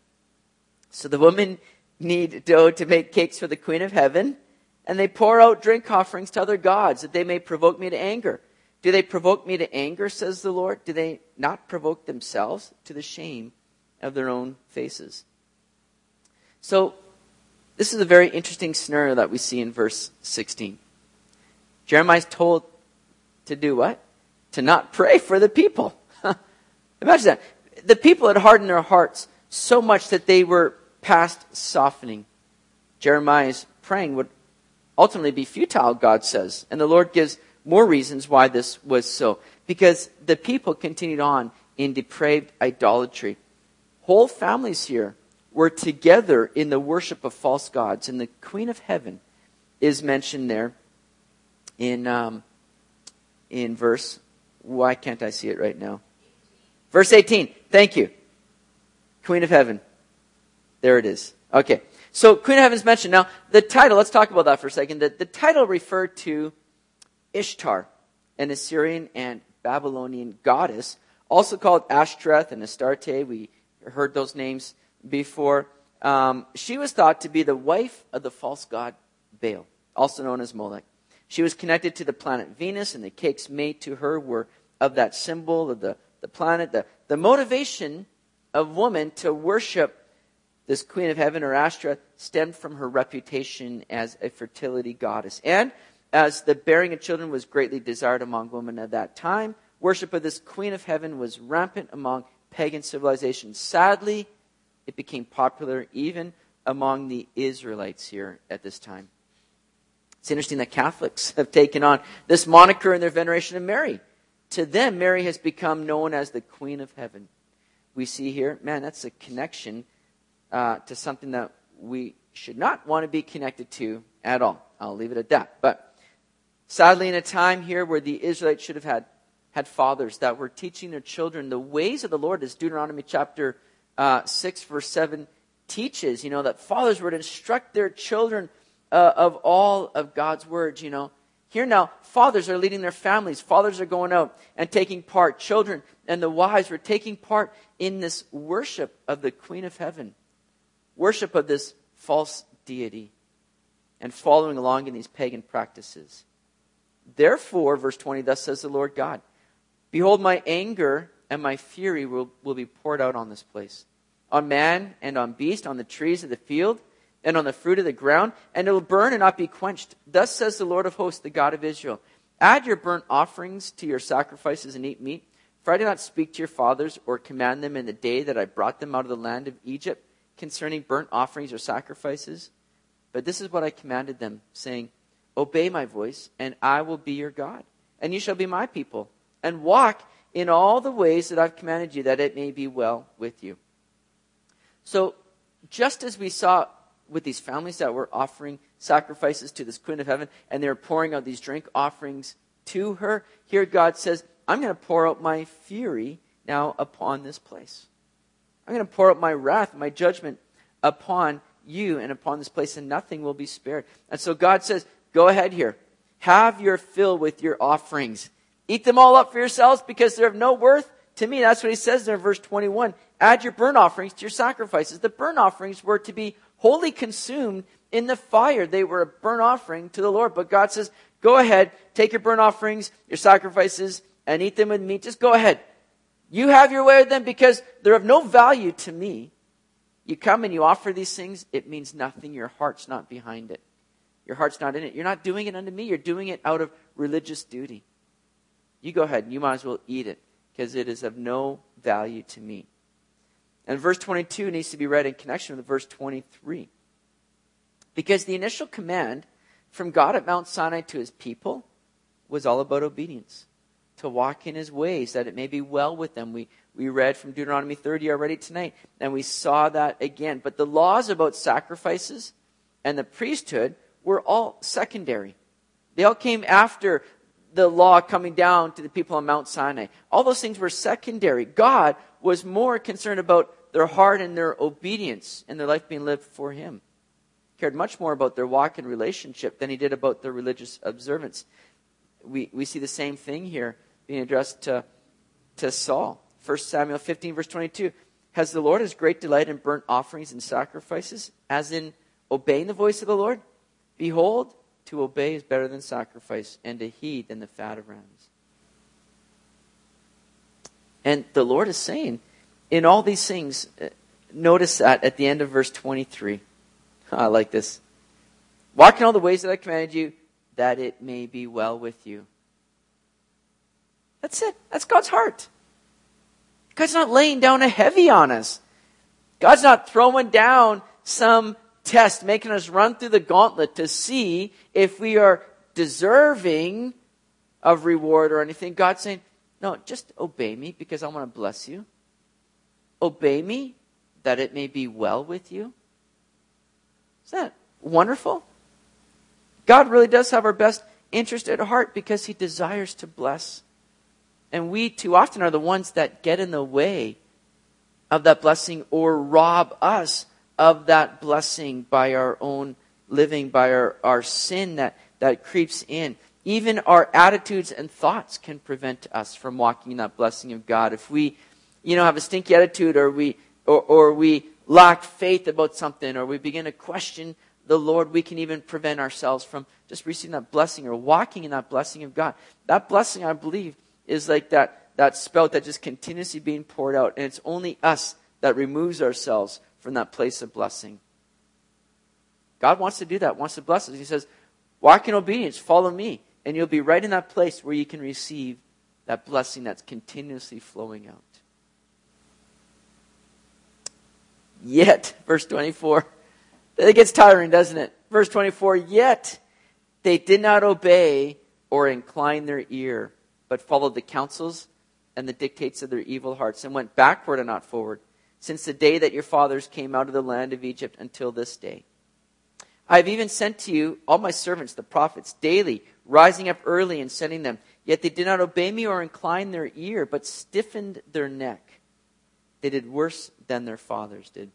So the women knead dough to make cakes for the Queen of Heaven, and they pour out drink offerings to other gods, that they may provoke me to anger. Do they provoke me to anger, says the Lord? Do they not provoke themselves to the shame of their own faces? So, this is a very interesting scenario that we see in verse 16. Jeremiah's told to do what? To not pray for the people. Imagine that. The people had hardened their hearts so much that they were past softening. Jeremiah's praying would ultimately be futile, God says. And the Lord gives more reasons why this was so. Because the people continued on in depraved idolatry. Whole families here were together in the worship of false gods. And the Queen of Heaven is mentioned there in verse, why can't I see it right now? Verse 18. Thank you. Queen of Heaven. There it is. Okay. So Queen of Heaven is mentioned. Now, the title, let's talk about that for a second. The title referred to Ishtar, an Assyrian and Babylonian goddess, also called Ashtoreth and Astarte. We heard those names before. She was thought to be the wife of the false god Baal, also known as Molech. She was connected to the planet Venus, and the cakes made to her were of that symbol of the planet. The motivation of woman to worship this Queen of Heaven, or Ashtoreth, stemmed from her reputation as a fertility goddess. And as the bearing of children was greatly desired among women at that time, worship of this Queen of Heaven was rampant among pagan civilizations. Sadly, it became popular even among the Israelites here at this time. It's interesting that Catholics have taken on this moniker in their veneration of Mary. To them, Mary has become known as the Queen of Heaven. We see here, man, that's a connection to something that we should not want to be connected to at all. I'll leave it at that. But sadly, in a time here where the Israelites should have had fathers that were teaching their children the ways of the Lord, as Deuteronomy chapter 6 verse 7 teaches, that fathers were to instruct their children of all of God's words, Here now, fathers are leading their families. Fathers are going out and taking part. Children and the wives were taking part in this worship of the Queen of Heaven. Worship of this false deity. And following along in these pagan practices. Therefore, verse 20, thus says the Lord God, "Behold, my anger and my fury will be poured out on this place. On man and on beast, on the trees of the field, and on the fruit of the ground, and it will burn and not be quenched. Thus says the Lord of hosts, the God of Israel, add your burnt offerings to your sacrifices and eat meat. For I did not speak to your fathers or command them in the day that I brought them out of the land of Egypt concerning burnt offerings or sacrifices. But this is what I commanded them, saying, obey my voice, and I will be your God, and you shall be my people, and walk in all the ways that I've commanded you, that it may be well with you." So, just as we saw with these families that were offering sacrifices to this Queen of Heaven, and they were pouring out these drink offerings to her, here God says, I'm going to pour out my fury now upon this place. I'm going to pour out my wrath, my judgment upon you and upon this place, and nothing will be spared. And so God says, go ahead here. Have your fill with your offerings. Eat them all up for yourselves because they're of no worth to me. That's what he says there in verse 21. Add your burnt offerings to your sacrifices. The burnt offerings were to be wholly consumed in the fire. They were a burnt offering to the Lord. But God says, go ahead, take your burnt offerings, your sacrifices, and eat them with meat. Just go ahead. You have your way with them because they're of no value to me. You come and you offer these things, it means nothing. Your heart's not behind it. Your heart's not in it. You're not doing it unto me. You're doing it out of religious duty. You go ahead and you might as well eat it because it is of no value to me. And verse 22 needs to be read in connection with verse 23. Because the initial command from God at Mount Sinai to his people was all about obedience, to walk in his ways, that it may be well with them. We read from Deuteronomy 30 already tonight, and we saw that again. But the laws about sacrifices and the priesthood were all secondary. They all came after the law coming down to the people on Mount Sinai. All those things were secondary. God was more concerned about their heart and their obedience and their life being lived for him. He cared much more about their walk and relationship than he did about their religious observance. We see the same thing here being addressed to Saul. 1 Samuel 15, verse 22. Has the Lord his great delight in burnt offerings and sacrifices, as in obeying the voice of the Lord? Behold, to obey is better than sacrifice, and to heed than the fat of rams. And the Lord is saying, in all these things, notice that at the end of verse 23. I like this. Walk in all the ways that I commanded you, that it may be well with you. That's it. That's God's heart. God's not laying down a heavy on us. God's not throwing down some test, making us run through the gauntlet to see if we are deserving of reward or anything. God's saying, no, just obey me because I want to bless you. Obey me that it may be well with you. Isn't that wonderful? God really does have our best interest at heart because he desires to bless. And we too often are the ones that get in the way of that blessing or rob us of that blessing by our own living, by our sin that creeps in. Even our attitudes and thoughts can prevent us from walking in that blessing of God. If we, have a stinky attitude or we lack faith about something or we begin to question the Lord, we can even prevent ourselves from just receiving that blessing or walking in that blessing of God. That blessing, I believe, is like that spout that just continuously being poured out. And it's only us that removes ourselves from that place of blessing. God wants to do that, wants to bless us. He says, walk in obedience, follow me, and you'll be right in that place where you can receive that blessing that's continuously flowing out. Yet, verse 24, it gets tiring, doesn't it? Verse 24, yet they did not obey or incline their ear, but followed the counsels and the dictates of their evil hearts, and went backward and not forward, since the day that your fathers came out of the land of Egypt until this day. I have even sent to you all my servants, the prophets, daily, rising up early and sending them. Yet they did not obey me or incline their ear, but stiffened their neck. They did worse than their fathers did.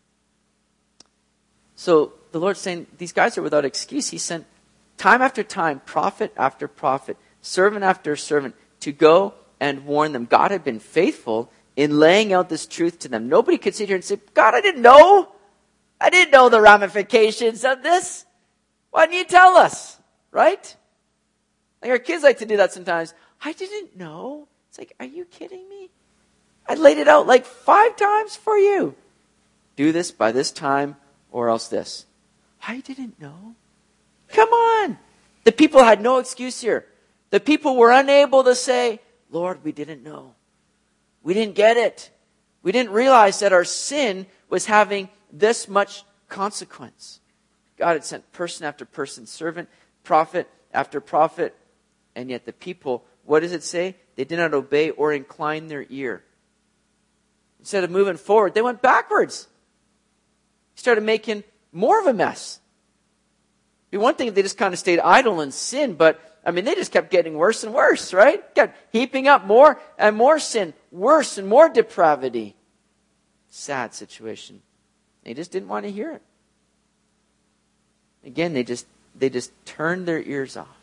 So the Lord's saying, these guys are without excuse. He sent time after time, prophet after prophet, servant after servant, to go and warn them. God had been faithful in laying out this truth to them. Nobody could sit here and say, God, I didn't know. I didn't know the ramifications of this. Why didn't you tell us? Right? Like our kids like to do that sometimes. I didn't know. It's like, are you kidding me? I laid it out like 5 times for you. Do this by this time or else this. I didn't know. Come on. The people had no excuse here. The people were unable to say, Lord, we didn't know. We didn't get it. We didn't realize that our sin was having this much consequence. God had sent person after person, servant, prophet after prophet, and yet the people, what does it say? They did not obey or incline their ear. Instead of moving forward, they went backwards. Started making more of a mess. It'd be one thing if they just kind of stayed idle in sin, but they just kept getting worse and worse, right? Kept heaping up more and more sin, worse and more depravity. Sad situation. They just didn't want to hear it. Again, they just turned their ears off.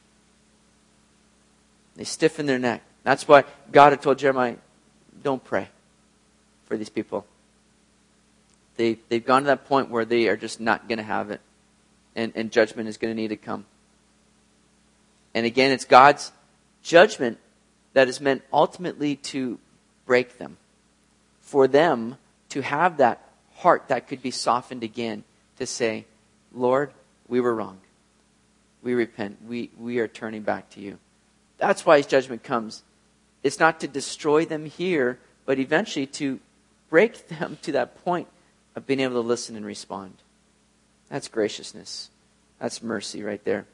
They stiffened their neck. That's why God had told Jeremiah, don't pray for these people. They've gone to that point where they are just not going to have it. And judgment is going to need to come. And again, it's God's judgment that is meant ultimately to break them. For them to have that heart that could be softened again to say, Lord, we were wrong. We repent. We are turning back to you. That's why his judgment comes. It's not to destroy them here, but eventually to break them to that point of being able to listen and respond. That's graciousness. That's mercy right there.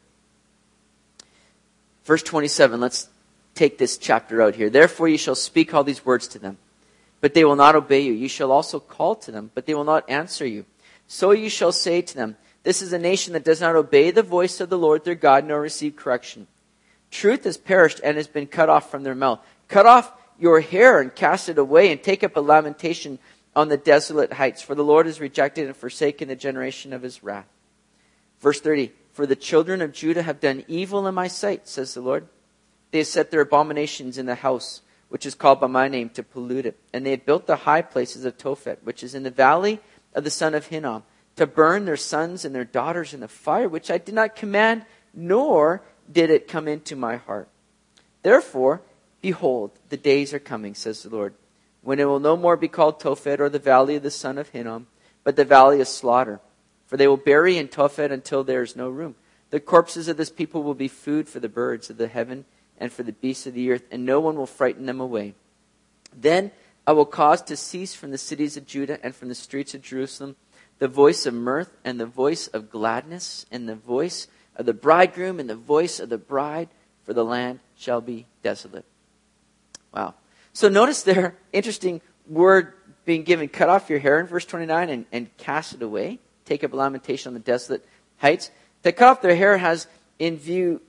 Verse 27, let's take this chapter out here. Therefore you shall speak all these words to them, but they will not obey you. You shall also call to them, but they will not answer you. So you shall say to them, this is a nation that does not obey the voice of the Lord their God, nor receive correction. Truth has perished and has been cut off from their mouth. Cut off your hair and cast it away, and take up a lamentation on the desolate heights. For the Lord has rejected and forsaken the generation of his wrath. Verse 30, for the children of Judah have done evil in my sight, says the Lord. They have set their abominations in the house, which is called by my name, to pollute it. And they have built the high places of Tophet, which is in the valley of the son of Hinnom, to burn their sons and their daughters in the fire, which I did not command, nor did it come into my heart. Therefore, behold, the days are coming, says the Lord, when it will no more be called Tophet or the valley of the son of Hinnom, but the valley of slaughter. For they will bury in Tophet until there is no room. The corpses of this people will be food for the birds of the heaven and for the beasts of the earth, and no one will frighten them away. Then I will cause to cease from the cities of Judah and from the streets of Jerusalem the voice of mirth and the voice of gladness and the voice of the bridegroom and the voice of the bride, for the land shall be desolate. Wow. So notice there, interesting word being given, cut off your hair in verse 29 and cast it away. Take up a lamentation on the desolate heights. To cut off their hair has in view,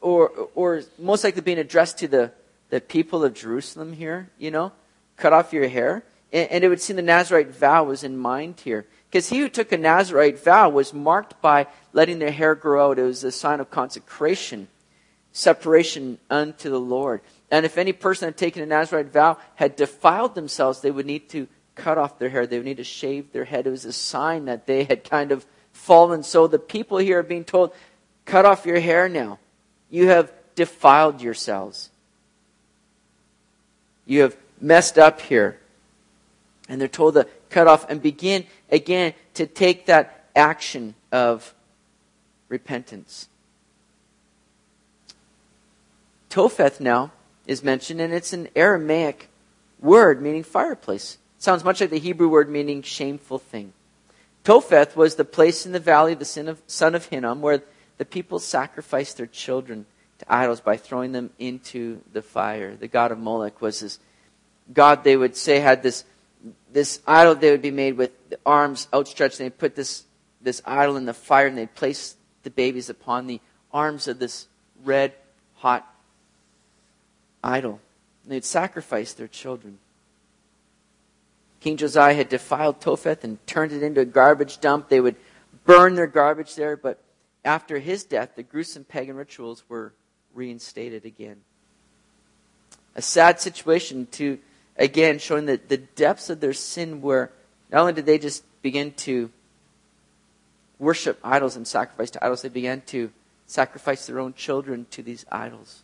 or most likely being addressed to the people of Jerusalem here, cut off your hair. And it would seem the Nazirite vow was in mind here. Because he who took a Nazirite vow was marked by letting their hair grow out. It was a sign of consecration, separation unto the Lord. And if any person had taken a Nazirite vow had defiled themselves, they would need to cut off their hair. They would need to shave their head. It was a sign that they had kind of fallen. So the people here are being told, cut off your hair now. You have defiled yourselves. You have messed up here. And they're told to cut off and begin again to take that action of repentance. Topheth now is mentioned, and it's an Aramaic word meaning fireplace. It sounds much like the Hebrew word meaning shameful thing. Topheth was the place in the valley of the son of Hinnom where the people sacrificed their children to idols by throwing them into the fire. The god of Molech was this god, they would say, had this idol. They would be made with the arms outstretched, and they'd put this idol in the fire, and they'd place the babies upon the arms of this red hot idol. And they'd sacrifice their children. King Josiah had defiled Topheth and turned it into a garbage dump. They would burn their garbage there, but after his death, the gruesome pagan rituals were reinstated again. A sad situation to, again, showing that the depths of their sin were, not only did they just begin to worship idols and sacrifice to idols, they began to sacrifice their own children to these idols.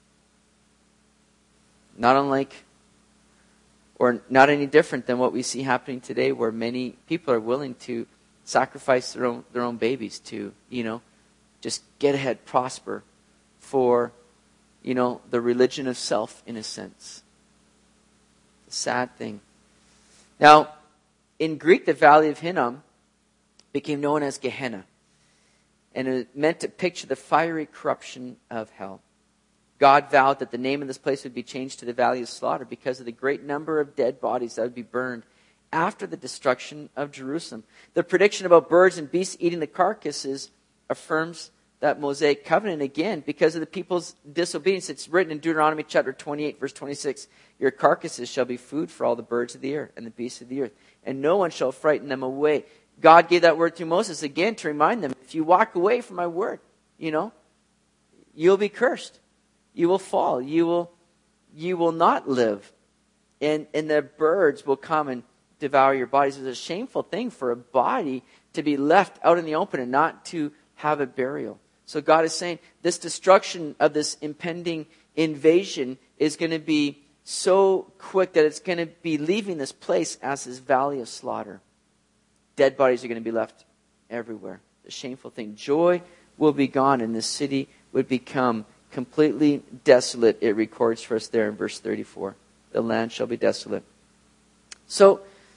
Not unlike, or not any different than what we see happening today, where many people are willing to sacrifice their own babies to, just get ahead, prosper for, the religion of self, in a sense. A sad thing. Now, in Greek, the valley of Hinnom became known as Gehenna, and it meant to picture the fiery corruption of hell. God vowed that the name of this place would be changed to the valley of slaughter because of the great number of dead bodies that would be burned after the destruction of Jerusalem. The prediction about birds and beasts eating the carcasses affirms that Mosaic covenant again because of the people's disobedience. It's written in Deuteronomy chapter 28, verse 26, your carcasses shall be food for all the birds of the air and the beasts of the earth, and no one shall frighten them away. God gave that word through Moses again to remind them, if you walk away from my word, you'll be cursed. You will fall. You will not live. And the birds will come and devour your bodies. It's a shameful thing for a body to be left out in the open and not to have a burial. So God is saying this destruction of this impending invasion is going to be so quick that it's going to be leaving this place as this valley of slaughter. Dead bodies are going to be left everywhere. A shameful thing. Joy will be gone, and the city would become completely desolate. It records for us there in verse 34. The land shall be desolate. So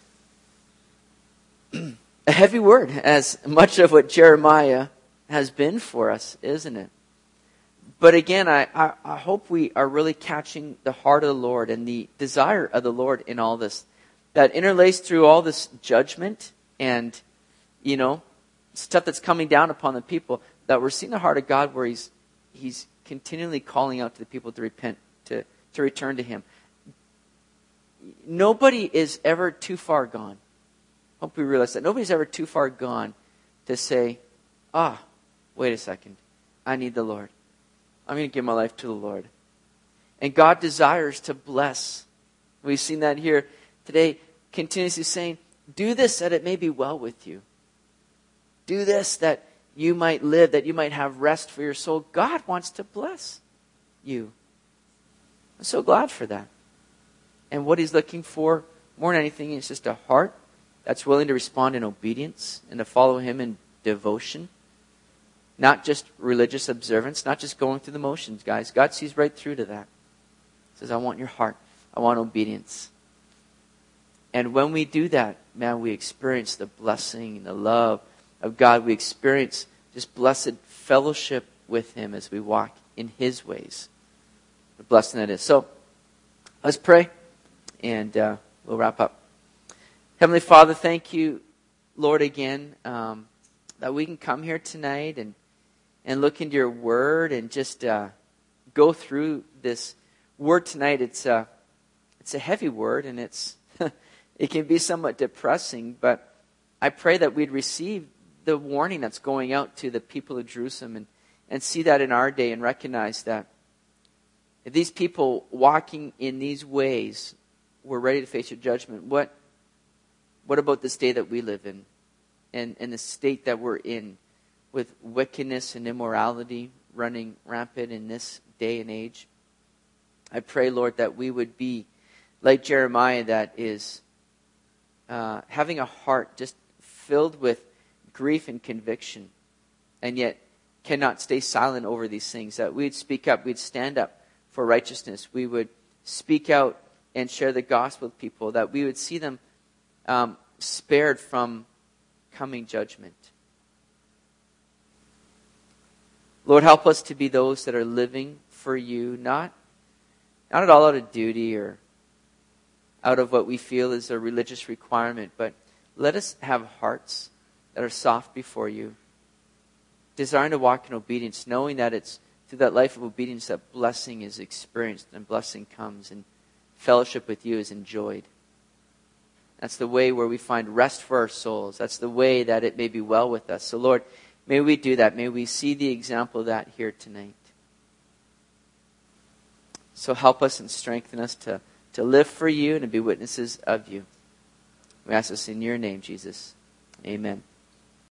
a heavy word, as much of what Jeremiah has been for us, isn't it? But again, I hope we are really catching the heart of the Lord and the desire of the Lord in all this. That interlaced through all this judgment and, stuff that's coming down upon the people, that we're seeing the heart of God where He's continually calling out to the people to repent, to return to Him. Nobody is ever too far gone. Hope we realize that. Nobody's ever too far gone to say, wait a second, I need the Lord. I'm going to give my life to the Lord. And God desires to bless. We've seen that here today, continuously saying, do this that it may be well with you. Do this that you might live, that you might have rest for your soul. God wants to bless you. I'm so glad for that. And what He's looking for more than anything is just a heart that's willing to respond in obedience and to follow Him in devotion. Not just religious observance, not just going through the motions, guys. God sees right through to that. He says, I want your heart. I want obedience. And when we do that, man, we experience the blessing and the love of God. We experience just blessed fellowship with Him as we walk in His ways. The blessing that is. So, let's pray, and we'll wrap up. Heavenly Father, thank you, Lord, again, that we can come here tonight and look into your word and just go through this word tonight. It's a heavy word, and it can be somewhat depressing, but I pray that we'd receive the warning that's going out to the people of Jerusalem and see that in our day and recognize that if these people walking in these ways were ready to face your judgment, what about this day that we live in and the state that we're in, with wickedness and immorality running rampant in this day and age? I pray, Lord, that we would be like Jeremiah, that is having a heart just filled with grief and conviction, and yet cannot stay silent over these things, that we'd speak up, we'd stand up for righteousness, we would speak out and share the gospel with people, that we would see them spared from coming judgment. Lord, help us to be those that are living for you, not at all out of duty or out of what we feel is a religious requirement, but let us have hearts that are soft before you, desiring to walk in obedience, knowing that it's through that life of obedience that blessing is experienced and blessing comes and fellowship with you is enjoyed. That's the way where we find rest for our souls. That's the way that it may be well with us. So Lord, may we do that. May we see the example of that here tonight. So help us and strengthen us to live for you and to be witnesses of you. We ask this in your name, Jesus. Amen.